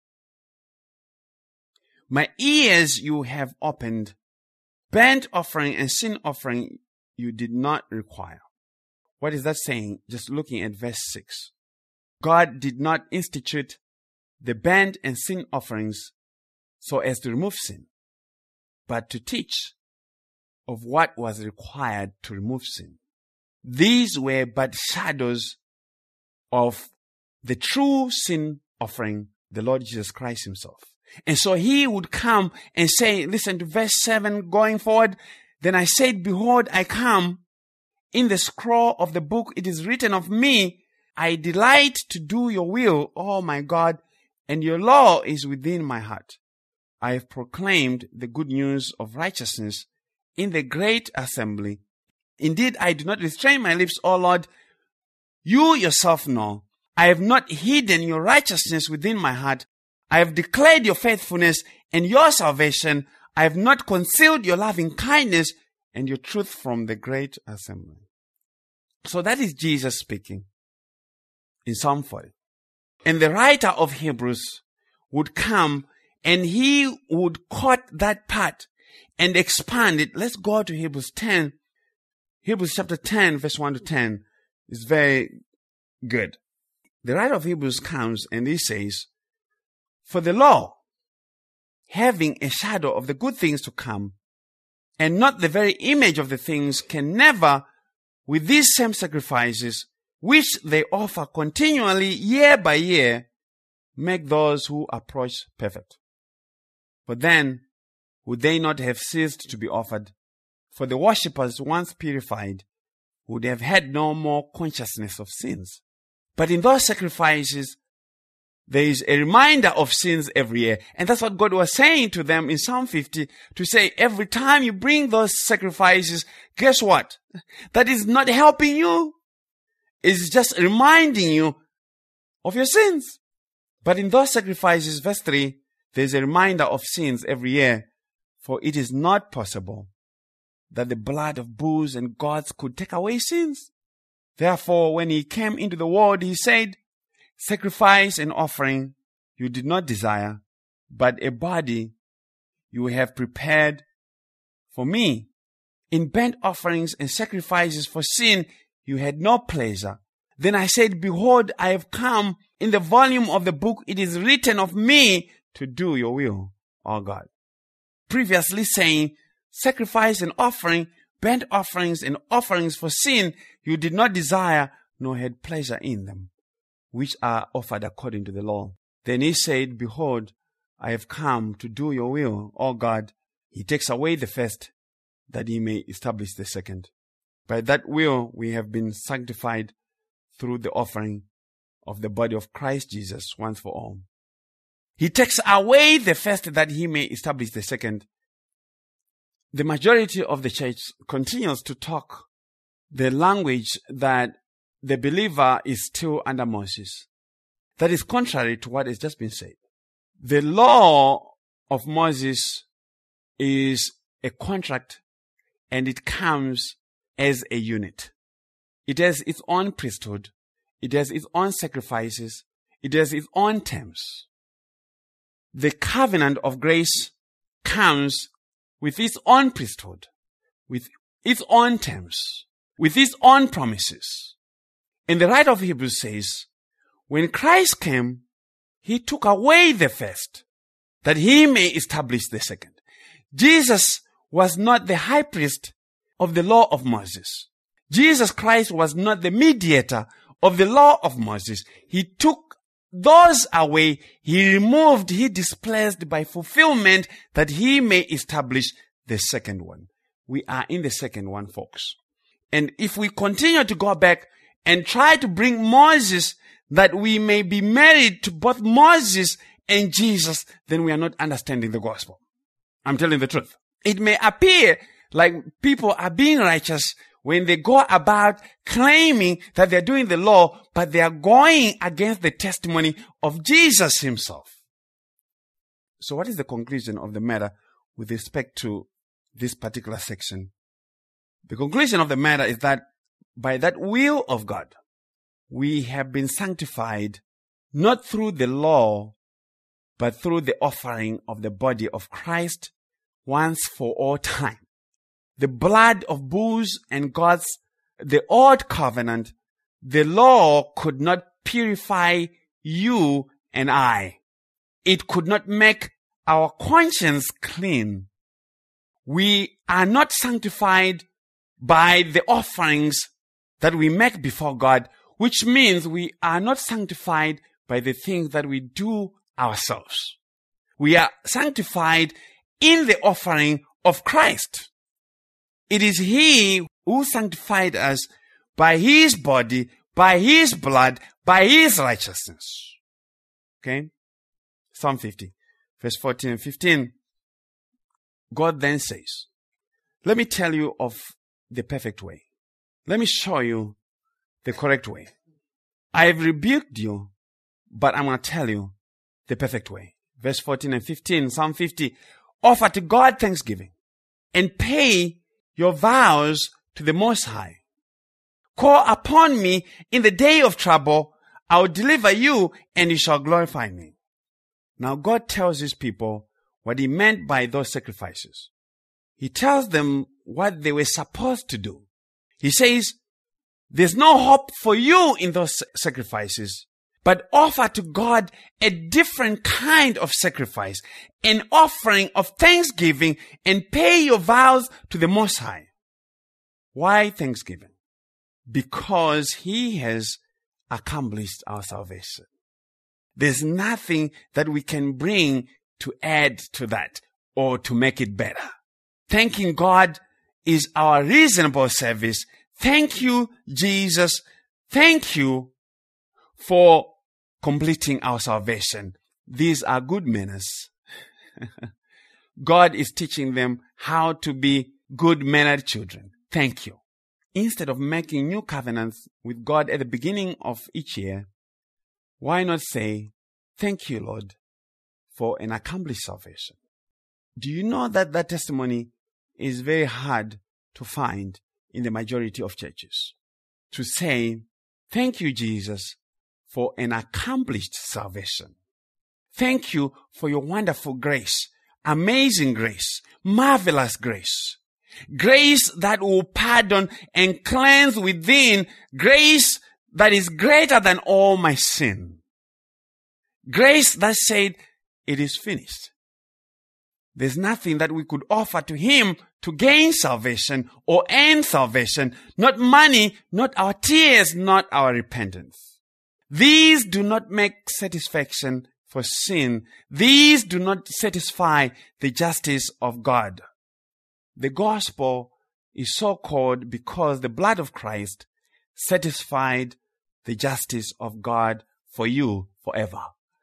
My ears you have opened. Burnt offering and sin offering you did not require. What is that saying? Just looking at verse 6. God did not institute the burnt and sin offerings so as to remove sin, but to teach of what was required to remove sin. These were but shadows of the true sin offering, the Lord Jesus Christ himself. And so he would come and say, listen to verse 7 going forward. Then I said, behold, I come. In the scroll of the book it is written of me, I delight to do your will, oh my God, and your law is within my heart. I have proclaimed the good news of righteousness in the great assembly. Indeed, I do not restrain my lips, O Lord. You yourself know. I have not hidden your righteousness within my heart. I have declared your faithfulness and your salvation. I have not concealed your loving kindness and your truth from the great assembly. So that is Jesus speaking in Psalm 40. And the writer of Hebrews would come and he would cut that part and expand it. Let's go to Hebrews 10. Hebrews chapter 10, verse 1 to 10 is very good. The writer of Hebrews comes and he says, for the law, having a shadow of the good things to come, and not the very image of the things, can never, with these same sacrifices, which they offer continually year by year, make those who approach perfect. But then, would they not have ceased to be offered? For the worshippers, once purified, would have had no more consciousness of sins. But in those sacrifices, there is a reminder of sins every year. And that's what God was saying to them in Psalm 50, to say, every time you bring those sacrifices, guess what? That is not helping you. It's just reminding you of your sins. But in those sacrifices, verse 3, there's a reminder of sins every year. For it is not possible that the blood of bulls and goats could take away sins. Therefore, when he came into the world, he said, sacrifice and offering you did not desire, but a body you have prepared for me. In burnt offerings and sacrifices for sin you had no pleasure. Then I said, behold, I have come. In the volume of the book it is written of me to do your will, O God. Previously saying, sacrifice and offering, burnt offerings and offerings for sin you did not desire, nor had pleasure in them, which are offered according to the law. Then he said, behold, I have come to do your will, O God. He takes away the first, that he may establish the second. By that will we have been sanctified through the offering of the body of Christ Jesus once for all. He takes away the first that he may establish the second. The majority of the church continues to talk the language that the believer is still under Moses. That is contrary to what has just been said. The law of Moses is a contract and it comes as a unit. It has its own priesthood. It has its own sacrifices. It has its own terms. The covenant of grace comes with its own priesthood, with its own terms, with its own promises. And the writer of Hebrews says, when Christ came, he took away the first, that he may establish the second. Jesus was not the high priest of the law of Moses. Jesus Christ was not the mediator of the law of Moses. He took those away. He removed, he displaced by fulfillment that he may establish the second one. We are in the second one, folks. And if we continue to go back and try to bring Moses, that we may be married to both Moses and Jesus, then we are not understanding the gospel. I'm telling the truth. It may appear like people are being righteous when they go about claiming that they're doing the law, but they are going against the testimony of Jesus himself. So what is the conclusion of the matter with respect to this particular section? The conclusion of the matter is that by that will of God, we have been sanctified not through the law, but through the offering of the body of Christ once for all time. The blood of bulls and goats, the old covenant, the law could not purify you and I. It could not make our conscience clean. We are not sanctified by the offerings that we make before God, which means we are not sanctified by the things that we do ourselves. We are sanctified in the offering of Christ. It is He who sanctified us by His body, by His blood, by His righteousness. Okay? Psalm 50, verse 14 and 15. God then says, let me tell you of the perfect way. Let me show you the correct way. I have rebuked you, but I'm going to tell you the perfect way. Verse 14 and 15, Psalm 50. Offer to God thanksgiving and pay your vows to the Most High. Call upon me in the day of trouble. I will deliver you and you shall glorify me. Now God tells his people what he meant by those sacrifices. He tells them what they were supposed to do. He says, there's no hope for you in those sacrifices, but offer to God a different kind of sacrifice, an offering of thanksgiving, and pay your vows to the Most High. Why thanksgiving? Because He has accomplished our salvation. There's nothing that we can bring to add to that or to make it better. Thanking God is our reasonable service. Thank you, Jesus. Thank you for completing our salvation. These are good manners. God is teaching them how to be good-mannered children. Thank you. Instead of making new covenants with God at the beginning of each year, why not say, thank you, Lord, for an accomplished salvation? Do you know that that testimony is very hard to find in the majority of churches? To say, thank you, Jesus, for an accomplished salvation. Thank you for your wonderful grace, amazing grace, marvelous grace. Grace that will pardon and cleanse within, grace that is greater than all my sin. Grace that said, it is finished. There's nothing that we could offer to Him to gain salvation or earn salvation. Not money, not our tears, not our repentance. These do not make satisfaction for sin. These do not satisfy the justice of God. The gospel is so called because the blood of Christ satisfied the justice of God for you forever.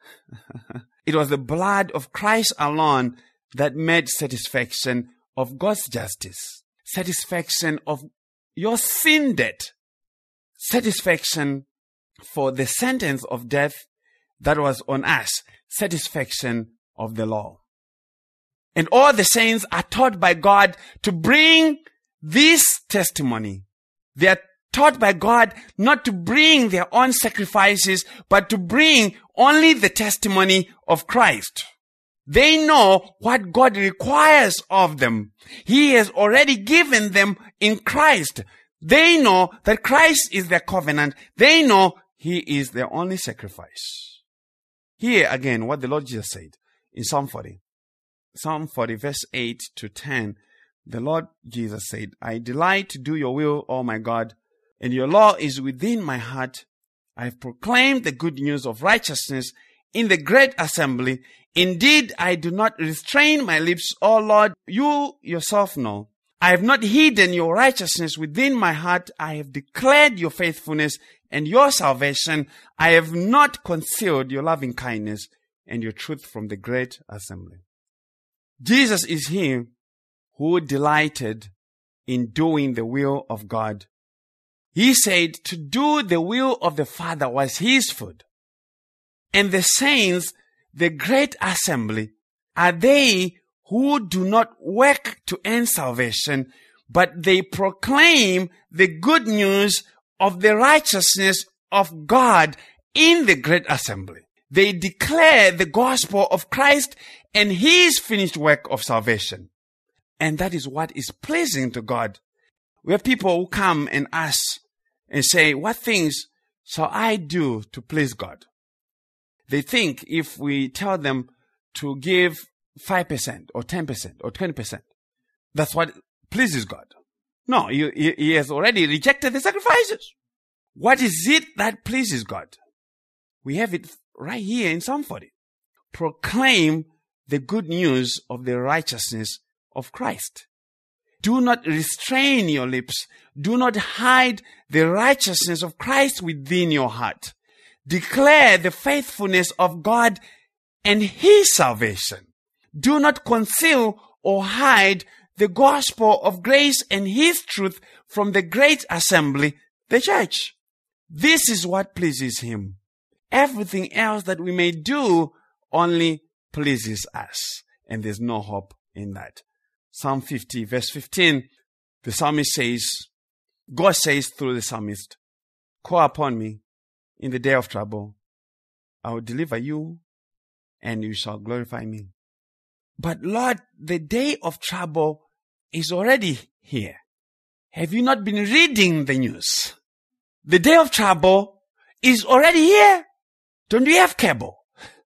It was the blood of Christ alone that made satisfaction of God's justice, satisfaction of your sin debt, satisfaction for the sentence of death that was on us, satisfaction of the law. And all the saints are taught by God to bring this testimony. They are taught by God not to bring their own sacrifices, but to bring only the testimony of Christ. They know what God requires of them. He has already given them in Christ. They know that Christ is their covenant. They know He is their only sacrifice. Here again, what the Lord Jesus said in Psalm 40. Psalm 40 verse 8 to 10. The Lord Jesus said, I delight to do your will, O my God, and your law is within my heart. I have proclaimed the good news of righteousness in the great assembly. Indeed, I do not restrain my lips, O Lord, you yourself know. I have not hidden your righteousness within my heart. I have declared your faithfulness and your salvation. I have not concealed your loving kindness and your truth from the great assembly. Jesus is he who delighted in doing the will of God. He said to do the will of the Father was his food. And the saints, the great assembly, are they who do not work to earn salvation, but they proclaim the good news of the righteousness of God in the great assembly. They declare the gospel of Christ and his finished work of salvation. And that is what is pleasing to God. We have people who come and ask and say, what things shall I do to please God? They think if we tell them to give 5% or 10% or 20%, that's what pleases God. No, he has already rejected the sacrifices. What is it that pleases God? We have it right here in Psalm 40. Proclaim the good news of the righteousness of Christ. Do not restrain your lips. Do not hide the righteousness of Christ within your heart. Declare the faithfulness of God and his salvation. Do not conceal or hide the gospel of grace and his truth from the great assembly, the church. This is what pleases him. Everything else that we may do only pleases us. And there's no hope in that. Psalm 50 verse 15, the psalmist says, God says through the psalmist, call upon me in the day of trouble. I will deliver you and you shall glorify me. But Lord, the day of trouble is already here. Have you not been reading the news? The day of trouble is already here. Don't we have cable?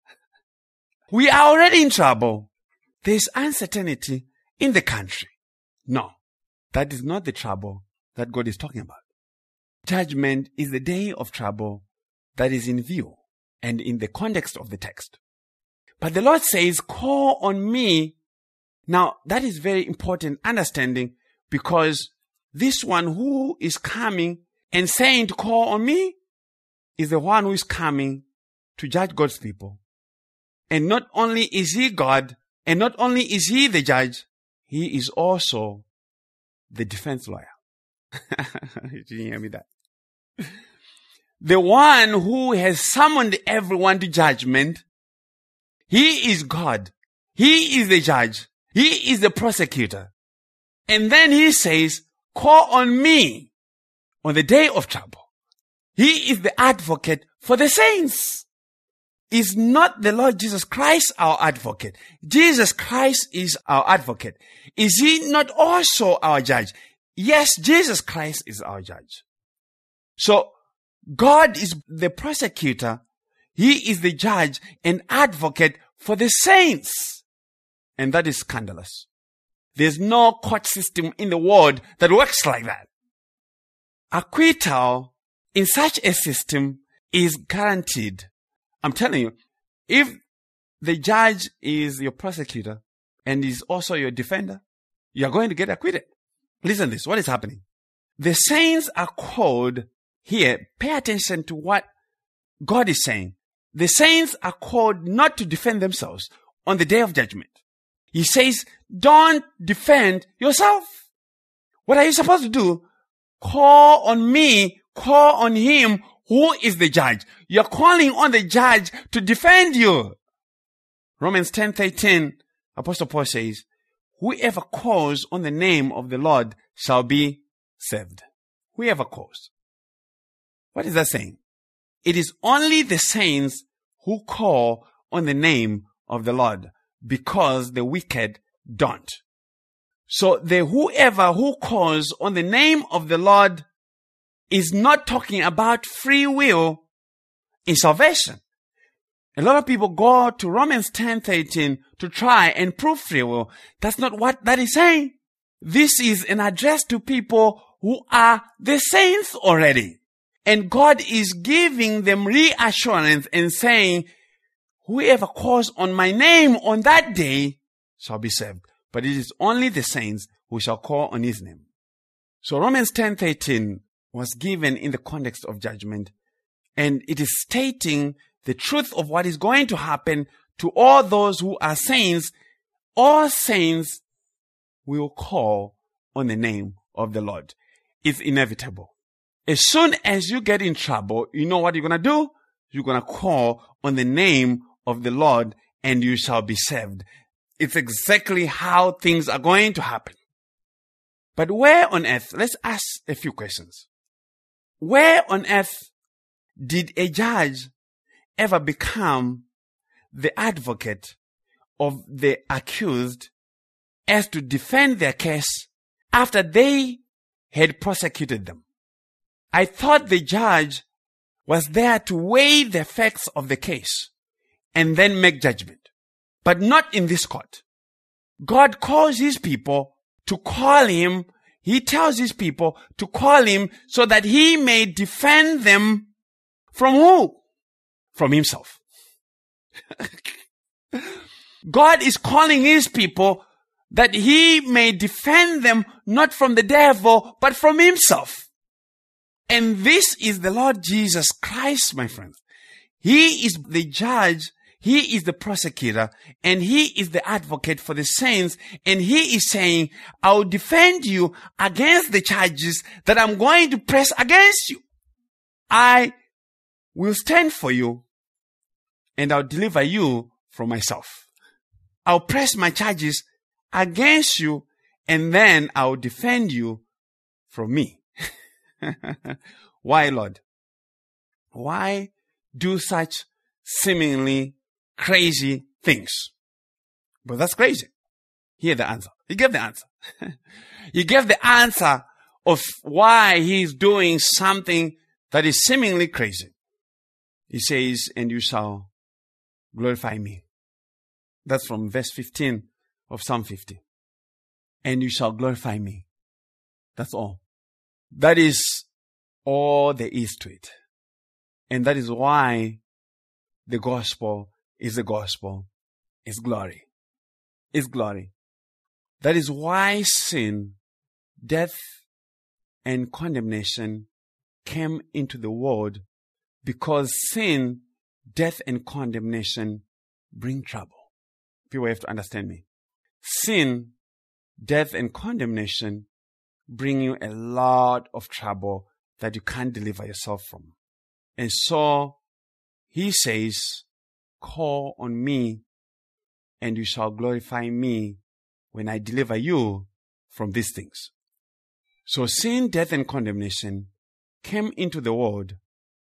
We are already in trouble. There's uncertainty in the country. No, that is not the trouble that God is talking about. Judgment is the day of trouble that is in view and in the context of the text. But the Lord says, call on me. Now, that is very important understanding, because this one who is coming and saying to call on me is the one who is coming to judge God's people. And not only is he God, and not only is he the judge, he is also the defense lawyer. Did you hear me that? The one who has summoned everyone to judgment, he is God. He is the judge. He is the prosecutor. And then he says, call on me on the day of trouble. He is the advocate for the saints. Is not the Lord Jesus Christ our advocate? Jesus Christ is our advocate. Is he not also our judge? Yes, Jesus Christ is our judge. So God is the prosecutor. He is the judge and advocate for the saints. And that is scandalous. There's no court system in the world that works like that. Acquittal in such a system is guaranteed. I'm telling you, if the judge is your prosecutor and is also your defender, you're going to get acquitted. Listen to this. What is happening? The saints are called here. Pay attention to what God is saying. The saints are called not to defend themselves on the day of judgment. He says, don't defend yourself. What are you supposed to do? Call on me, call on him who is the judge. You're calling on the judge to defend you. Romans 10:13, Apostle Paul says, whoever calls on the name of the Lord shall be saved. Whoever calls. What is that saying? It is only the saints who call on the name of the Lord, because the wicked don't. So the whoever who calls on the name of the Lord is not talking about free will in salvation. A lot of people go to Romans 10:13 to try and prove free will. That's not what that is saying. This is an address to people who are the saints already. And God is giving them reassurance and saying, whoever calls on my name on that day shall be saved. But it is only the saints who shall call on his name. So Romans 10:13 was given in the context of judgment. And it is stating the truth of what is going to happen to all those who are saints, all saints will call on the name of the Lord. It's inevitable. As soon as you get in trouble, you know what you're going to do? You're going to call on the name of the Lord and you shall be saved. It's exactly how things are going to happen. But where on earth, let's ask a few questions. Where on earth did a judge ever become the advocate of the accused as to defend their case after they had prosecuted them? I thought the judge was there to weigh the facts of the case and then make judgment. But not in this court. God calls his people to call him. He tells his people to call him so that he may defend them from who? From himself. God is calling his people that he may defend them not from the devil, but from himself. And this is the Lord Jesus Christ, my friends. He is the judge, he is the prosecutor, and he is the advocate for the saints. And he is saying, I'll defend you against the charges that I'm going to press against you. I will stand for you and I'll deliver you from myself. I'll press my charges against you and then I'll defend you from me. Why, Lord? Why do such seemingly crazy things? But that's crazy. Hear the answer. He gave the answer. He gave the answer of why he's doing something that is seemingly crazy. He says, and you shall glorify me. That's from verse 15 of Psalm 50. And you shall glorify me. That's all. That is all there is to it. And that is why the gospel is the gospel. It's glory. It's glory. That is why sin, death, and condemnation came into the world, because sin, death, and condemnation bring trouble. People have to understand me. Sin, death, and condemnation bring you a lot of trouble that you can't deliver yourself from. And so he says, call on me and you shall glorify me when I deliver you from these things. So sin, death, and condemnation came into the world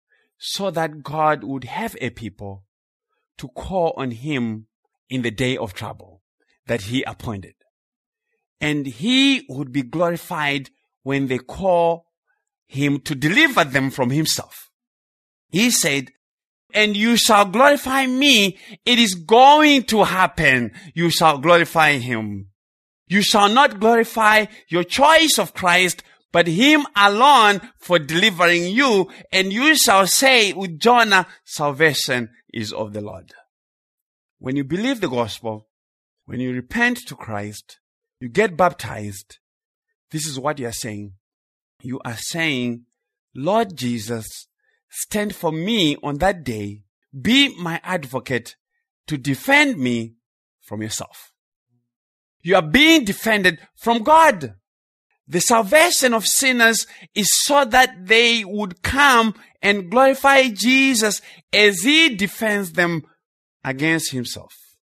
so that God would have a people to call on him in the day of trouble that he appointed. And he would be glorified when they call him to deliver them from himself. He said, and you shall glorify me. It is going to happen. You shall glorify him. You shall not glorify your choice of Christ, but him alone for delivering you. And you shall say with Jonah, salvation is of the Lord. When you believe the gospel, when you repent to Christ, you get baptized, this is what you are saying. You are saying, Lord Jesus, stand for me on that day. Be my advocate to defend me from yourself. You are being defended from God. The salvation of sinners is so that they would come and glorify Jesus as he defends them against himself.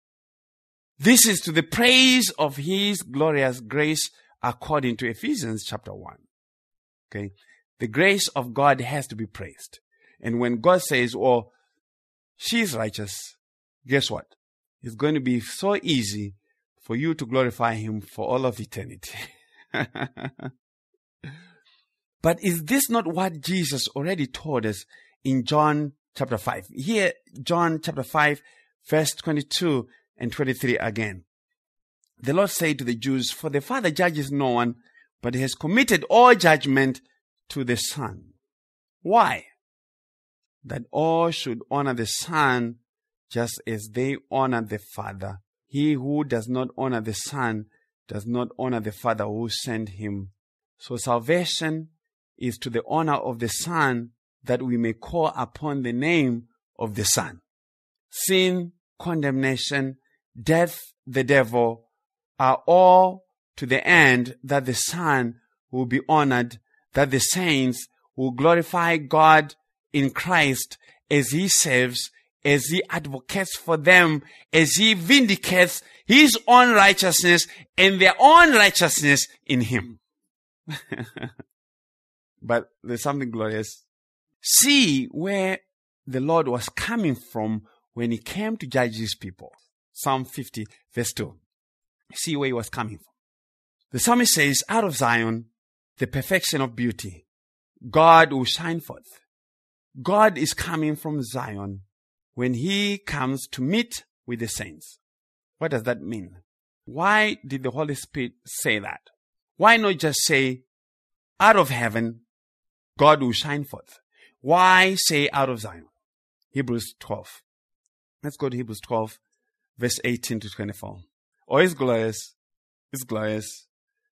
This is to the praise of his glorious grace according to Ephesians chapter 1. Okay. The grace of God has to be praised. And when God says, oh, she's righteous, guess what? It's going to be so easy for you to glorify him for all of eternity. But is this not what Jesus already told us in John chapter 5? Here, John chapter 5, verse 22 and 23 again. The Lord said to the Jews, for the Father judges no one, but he has committed all judgment to the Son. Why? That all should honor the Son just as they honor the Father. He who does not honor the Son does not honor the Father who sent him. So salvation is to the honor of the Son, that we may call upon the name of the Son. Sin, condemnation, death, the devil, are all to the end that the Son will be honored, that the saints will glorify God in Christ as He saves, as He advocates for them, as He vindicates His own righteousness and their own righteousness in Him. But there's something glorious. See where the Lord was coming from when He came to judge His people. Psalm 50 verse 2. See where He was coming from. The psalmist says, out of Zion, the perfection of beauty, God will shine forth. God is coming from Zion when He comes to meet with the saints. What does that mean? Why did the Holy Spirit say that? Why not just say, out of heaven, God will shine forth? Why say out of Zion? Hebrews 12. Let's go to Hebrews 12, verse 18 to 24. Oh, it's glorious. It's glorious.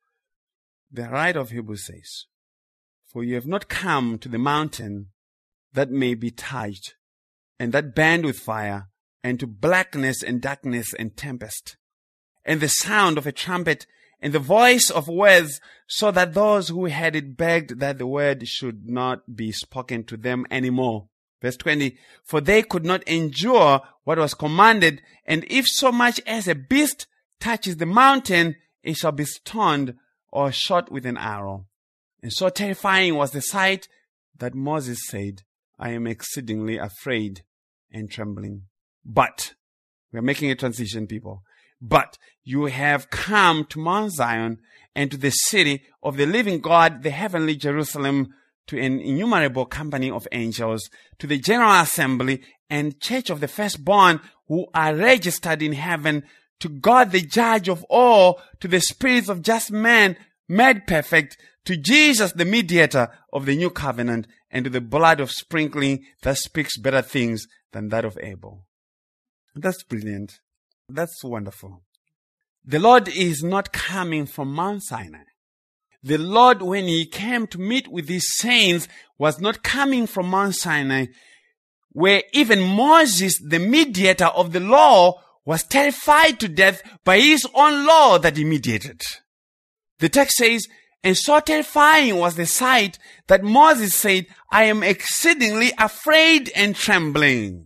The writer of Hebrews says, for you have not come to the mountain that may be touched, and that burned with fire, and to blackness and darkness and tempest, and the sound of a trumpet, and the voice of words, so that those who had it begged that the word should not be spoken to them anymore. Verse 20, for they could not endure what was commanded, and if so much as a beast touches the mountain, it shall be stoned or shot with an arrow. And so terrifying was the sight that Moses said, I am exceedingly afraid and trembling. But, we are making a transition, people. But you have come to Mount Zion and to the city of the living God, the heavenly Jerusalem, to an innumerable company of angels, to the general assembly and church of the firstborn who are registered in heaven, to God the judge of all, to the spirits of just men made perfect, to Jesus the mediator of the new covenant, and to the blood of sprinkling that speaks better things than that of Abel. That's brilliant. That's wonderful. The Lord is not coming from Mount Sinai. The Lord, when He came to meet with His saints, was not coming from Mount Sinai, where even Moses, the mediator of the law, was terrified to death by his own law that he mediated. The text says, and so terrifying was the sight that Moses said, I am exceedingly afraid and trembling.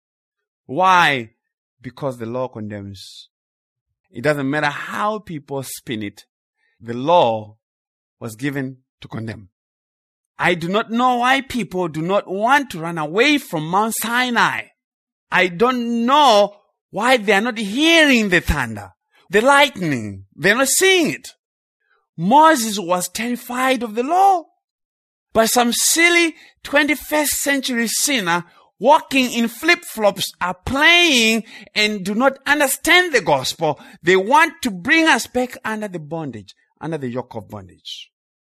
Why? Because the law condemns. It doesn't matter how people spin it. The law was given to condemn. I do not know why people do not want to run away from Mount Sinai. I don't know why they are not hearing the thunder, the lightning. They're not seeing it. Moses was terrified of the law. But some silly 21st century sinner walking in flip-flops are playing and do not understand the gospel. They want to bring us back under the bondage, under the yoke of bondage.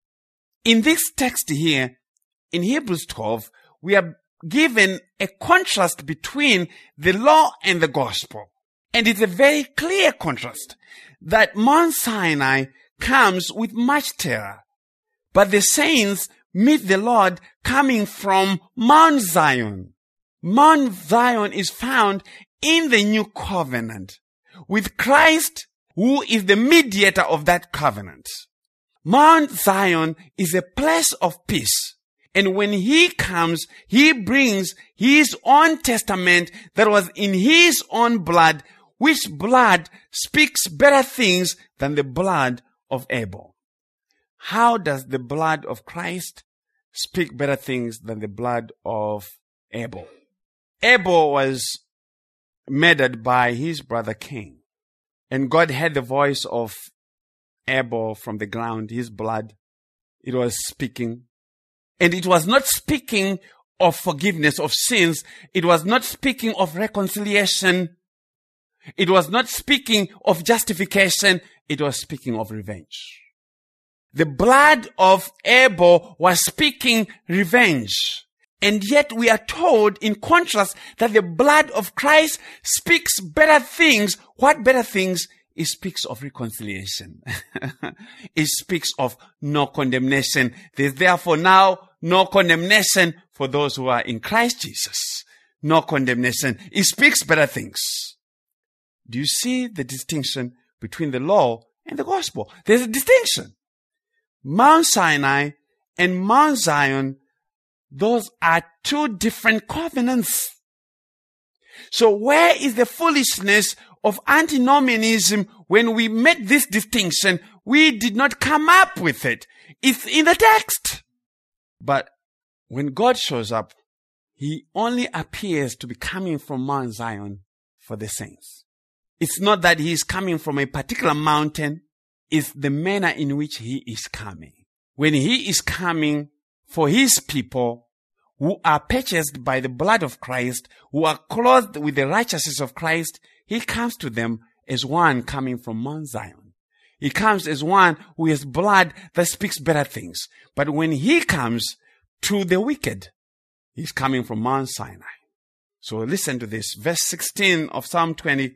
In this text here, in Hebrews 12, we are given a contrast between the law and the gospel. And it's a very clear contrast that Mount Sinai comes with much terror, but the saints meet the Lord coming from Mount Zion. Mount Zion is found in the new covenant with Christ, who is the mediator of that covenant. Mount Zion is a place of peace. And when He comes, He brings His own testament that was in His own blood, which blood speaks better things than the blood of Abel. How does the blood of Christ speak better things than the blood of Abel? Abel was murdered by his brother Cain. And God heard the voice of Abel from the ground, his blood. It was speaking. And it was not speaking of forgiveness of sins. It was not speaking of reconciliation. It was not speaking of justification. It was speaking of revenge. The blood of Abel was speaking revenge. And yet we are told in contrast that the blood of Christ speaks better things. What better things? It speaks of reconciliation. It speaks of no condemnation. There's therefore now no condemnation for those who are in Christ Jesus. No condemnation. It speaks better things. Do you see the distinction between the law and the gospel? There's a distinction. Mount Sinai and Mount Zion, those are two different covenants. So where is the foolishness of antinomianism when we make this distinction? We did not come up with it. It's in the text. But when God shows up, he only appears to be coming from Mount Zion for the saints. It's not that he is coming from a particular mountain. It's the manner in which he is coming. When he is coming for his people who are purchased by the blood of Christ, who are clothed with the righteousness of Christ, he comes to them as one coming from Mount Zion. He comes as one who has blood that speaks better things. But when he comes to the wicked, he's coming from Mount Sinai. So listen to this. Verse 16 of Psalm 50.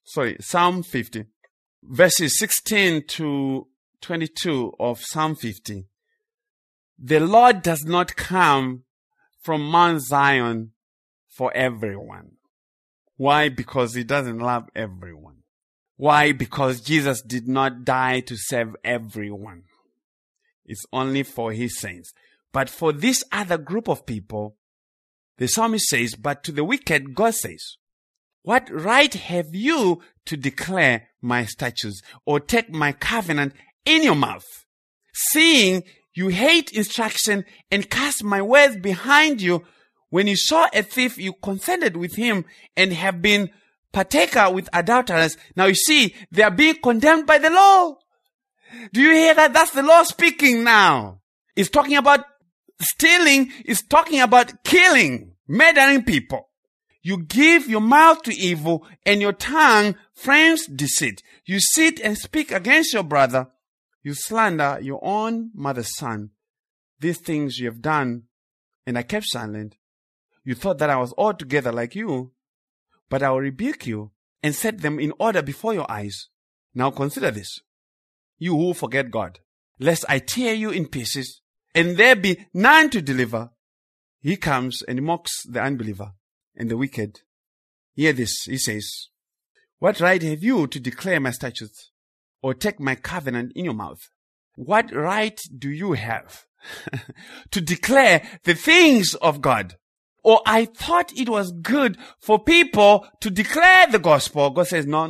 Verses 16 to 22 of Psalm 50. The Lord does not come from Mount Zion for everyone. Why? Because he doesn't love everyone. Why? Because Jesus did not die to save everyone. It's only for his saints. But for this other group of people, the psalmist says, but to the wicked, God says, what right have you to declare my statutes or take my covenant in your mouth, seeing you hate instruction and cast my words behind you? When you saw a thief, you consented with him and have been partaker with adulterers. Now you see, they are being condemned by the law. Do you hear that? That's the law speaking now. It's talking about stealing. It's talking about killing, murdering people. You give your mouth to evil and your tongue frames deceit. You sit and speak against your brother. You slander your own mother's son. These things you have done, and I kept silent. You thought that I was altogether like you, but I will rebuke you and set them in order before your eyes. Now consider this, you who forget God, lest I tear you in pieces, and there be none to deliver. He comes and mocks the unbeliever and the wicked. Hear this, he says, what right have you to declare my statutes or take my covenant in your mouth? What right do you have to declare the things of God? Or I thought it was good for people to declare the gospel. God says, no.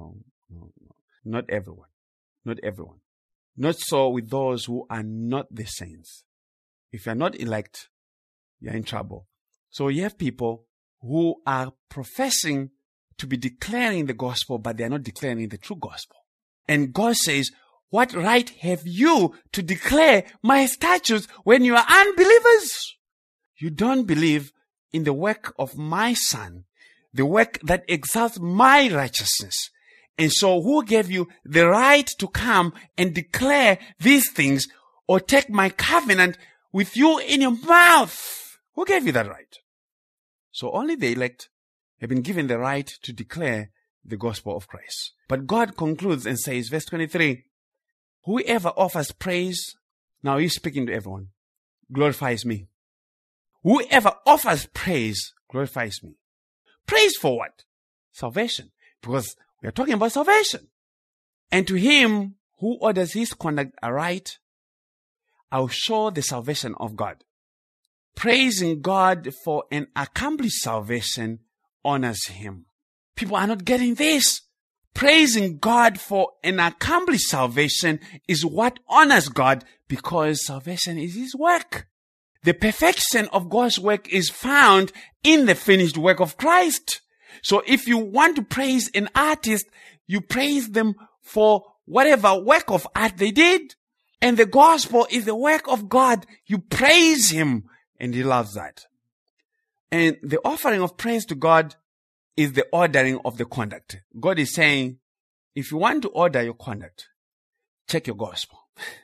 Not everyone. Not everyone. Not so with those who are not the saints. If you are not elect, you are in trouble. So you have people who are professing to be declaring the gospel, but they are not declaring the true gospel. And God says, what right have you to declare my statutes when you are unbelievers? You don't believe in the work of my Son, the work that exalts my righteousness. And so who gave you the right to come and declare these things or take my covenant with you in your mouth? Who gave you that right? So only the elect have been given the right to declare the gospel of Christ. But God concludes and says, verse 23, whoever offers praise, now he's speaking to everyone, glorifies me. Whoever offers praise glorifies me. Praise for what? Salvation. Because we are talking about salvation. And to him who orders his conduct aright, I'll show the salvation of God. Praising God for an accomplished salvation honors him. People are not getting this. Praising God for an accomplished salvation is what honors God, because salvation is his work. The perfection of God's work is found in the finished work of Christ. So if you want to praise an artist, you praise them for whatever work of art they did. And the gospel is the work of God. You praise him, and he loves that. And the offering of praise to God is the ordering of the conduct. God is saying, if you want to order your conduct, check your gospel.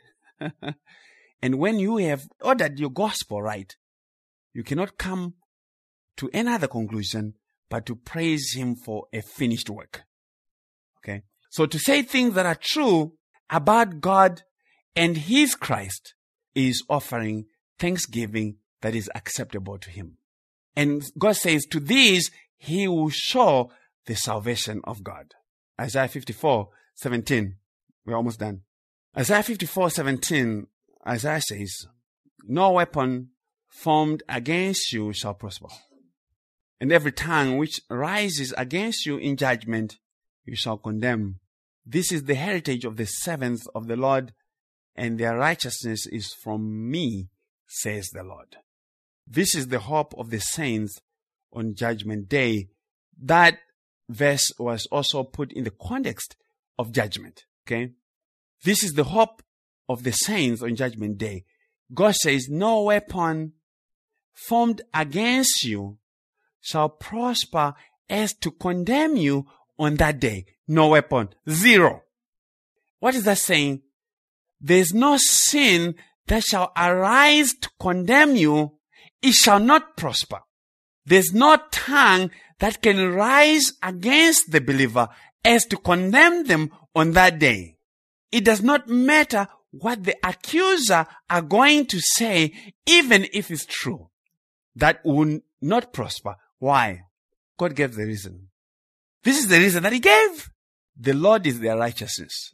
And when you have ordered your gospel right, you cannot come to any other conclusion but to praise him for a finished work. Okay? So to say things that are true about God and his Christ is offering thanksgiving that is acceptable to him. And God says, to these he will show the salvation of God. Isaiah 54:17. We're almost done. Isaiah 54:17, Isaiah says, no weapon formed against you shall prosper. And every tongue which rises against you in judgment, you shall condemn. This is the heritage of the servants of the Lord, and their righteousness is from me, says the Lord. This is the hope of the saints on judgment day. That verse was also put in the context of judgment. Okay? This is the hope of the saints on judgment day. God says, no weapon formed against you shall prosper as to condemn you on that day. No weapon. Zero. What is that saying? There's no sin that shall arise to condemn you. It shall not prosper. There's no tongue that can rise against the believer as to condemn them on that day. It does not matter what the accuser are going to say, even if it's true. That will not prosper. Why? God gave the reason. This is the reason that He gave. The Lord is their righteousness.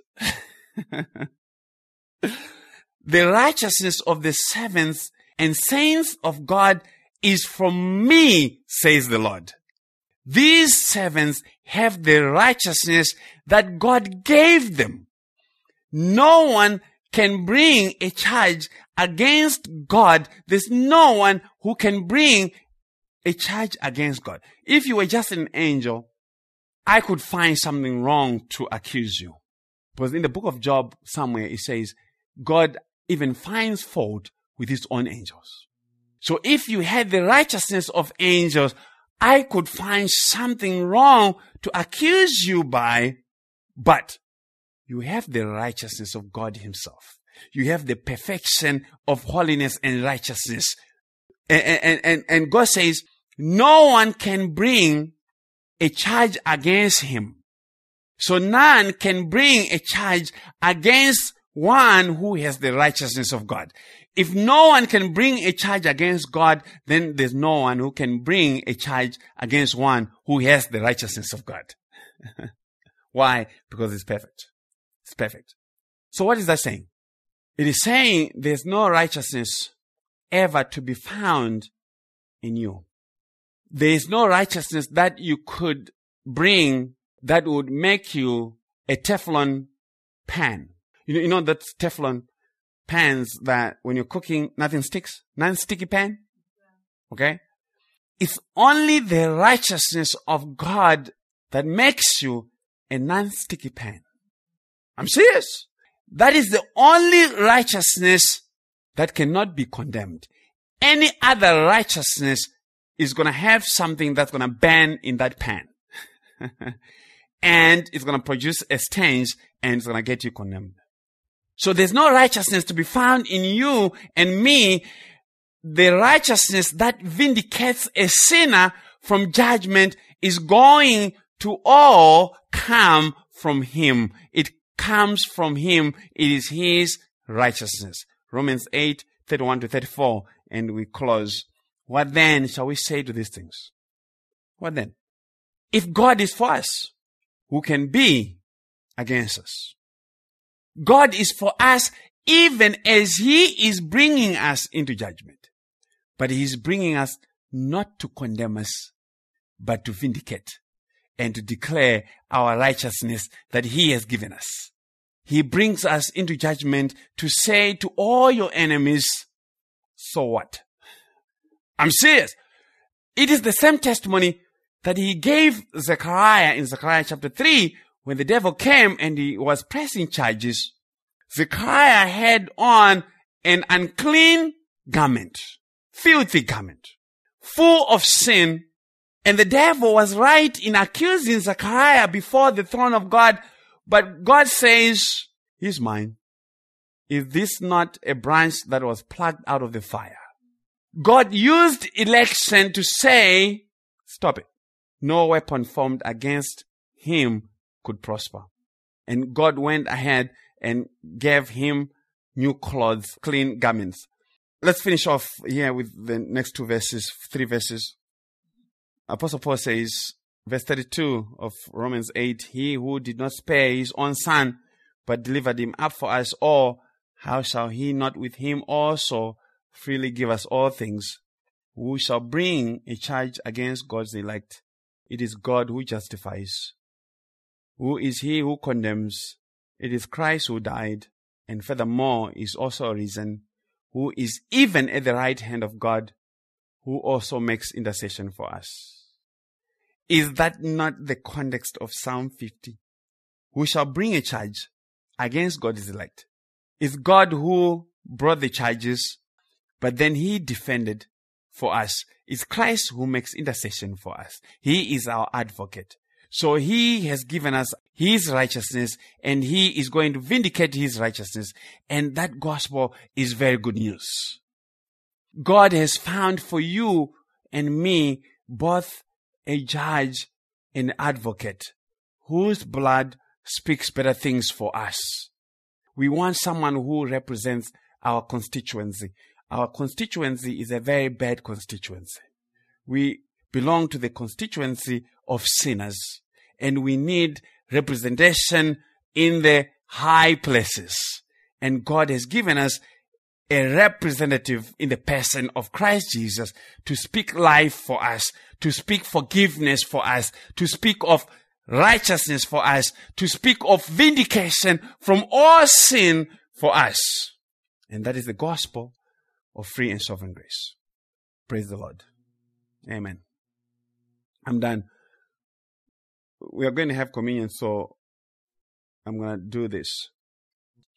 The righteousness of the servants and saints of God is from me, says the Lord. These servants have the righteousness that God gave them. No one can bring a charge against God. There's no one who can bring a charge against God. If you were just an angel, I could find something wrong to accuse you. Because in the book of Job, somewhere it says, God even finds fault with His own angels. So if you had the righteousness of angels, I could find something wrong to accuse you by, but you have the righteousness of God Himself. You have the perfection of holiness and righteousness. And God says, no one can bring a charge against Him. So none can bring a charge against one who has the righteousness of God. If no one can bring a charge against God, then there's no one who can bring a charge against one who has the righteousness of God. Why? Because it's perfect. It's perfect. So what is that saying? It is saying there's no righteousness ever to be found in you. There is no righteousness that you could bring that would make you a Teflon pan. You know that Teflon pans that when you're cooking, nothing sticks? Non-sticky pan? Okay? It's only the righteousness of God that makes you a non-sticky pan. I'm serious. That is the only righteousness that cannot be condemned. Any other righteousness is going to have something that's going to burn in that pan. And it's going to produce a stench and it's going to get you condemned. So there's no righteousness to be found in you and me. The righteousness that vindicates a sinner from judgment is going to all come from Him. It comes from Him. It is His righteousness. Romans 8:31-34. And we close. What then shall we say to these things? What then? If God is for us, who can be against us? God is for us even as He is bringing us into judgment. But He is bringing us not to condemn us, but to vindicate and to declare our righteousness that He has given us. He brings us into judgment to say to all your enemies, so what? I'm serious. It is the same testimony that He gave Zechariah in Zechariah chapter 3 when the devil came and he was pressing charges. Zechariah had on an unclean garment, filthy garment, full of sin. And the devil was right in accusing Zechariah before the throne of God. But God says, he's mine. Is this not a branch that was plucked out of the fire? God used election to say, stop it. No weapon formed against him could prosper. And God went ahead and gave him new clothes, clean garments. Let's finish off here with the next 3 verses. Apostle Paul says, Verse 32 of Romans 8, he who did not spare his own son, but delivered him up for us all, how shall he not with him also freely give us all things? Who shall bring a charge against God's elect? It is God who justifies. Who is he who condemns? It is Christ who died, and furthermore is also risen, who is even at the right hand of God, who also makes intercession for us. Is that not the context of Psalm 50? Who shall bring a charge against God's elect? It's God who brought the charges, but then he defended for us. It's Christ who makes intercession for us. He is our advocate. So he has given us his righteousness, and he is going to vindicate his righteousness. And that gospel is very good news. God has found for you and me both a judge and advocate whose blood speaks better things for us. We want someone who represents our constituency. Our constituency is a very bad constituency. We belong to the constituency of sinners, and we need representation in the high places. And God has given us a representative in the person of Christ Jesus to speak life for us, to speak forgiveness for us, to speak of righteousness for us, to speak of vindication from all sin for us. And that is the gospel of free and sovereign grace. Praise the Lord. Amen. I'm done. We are going to have communion, so I'm going to do this.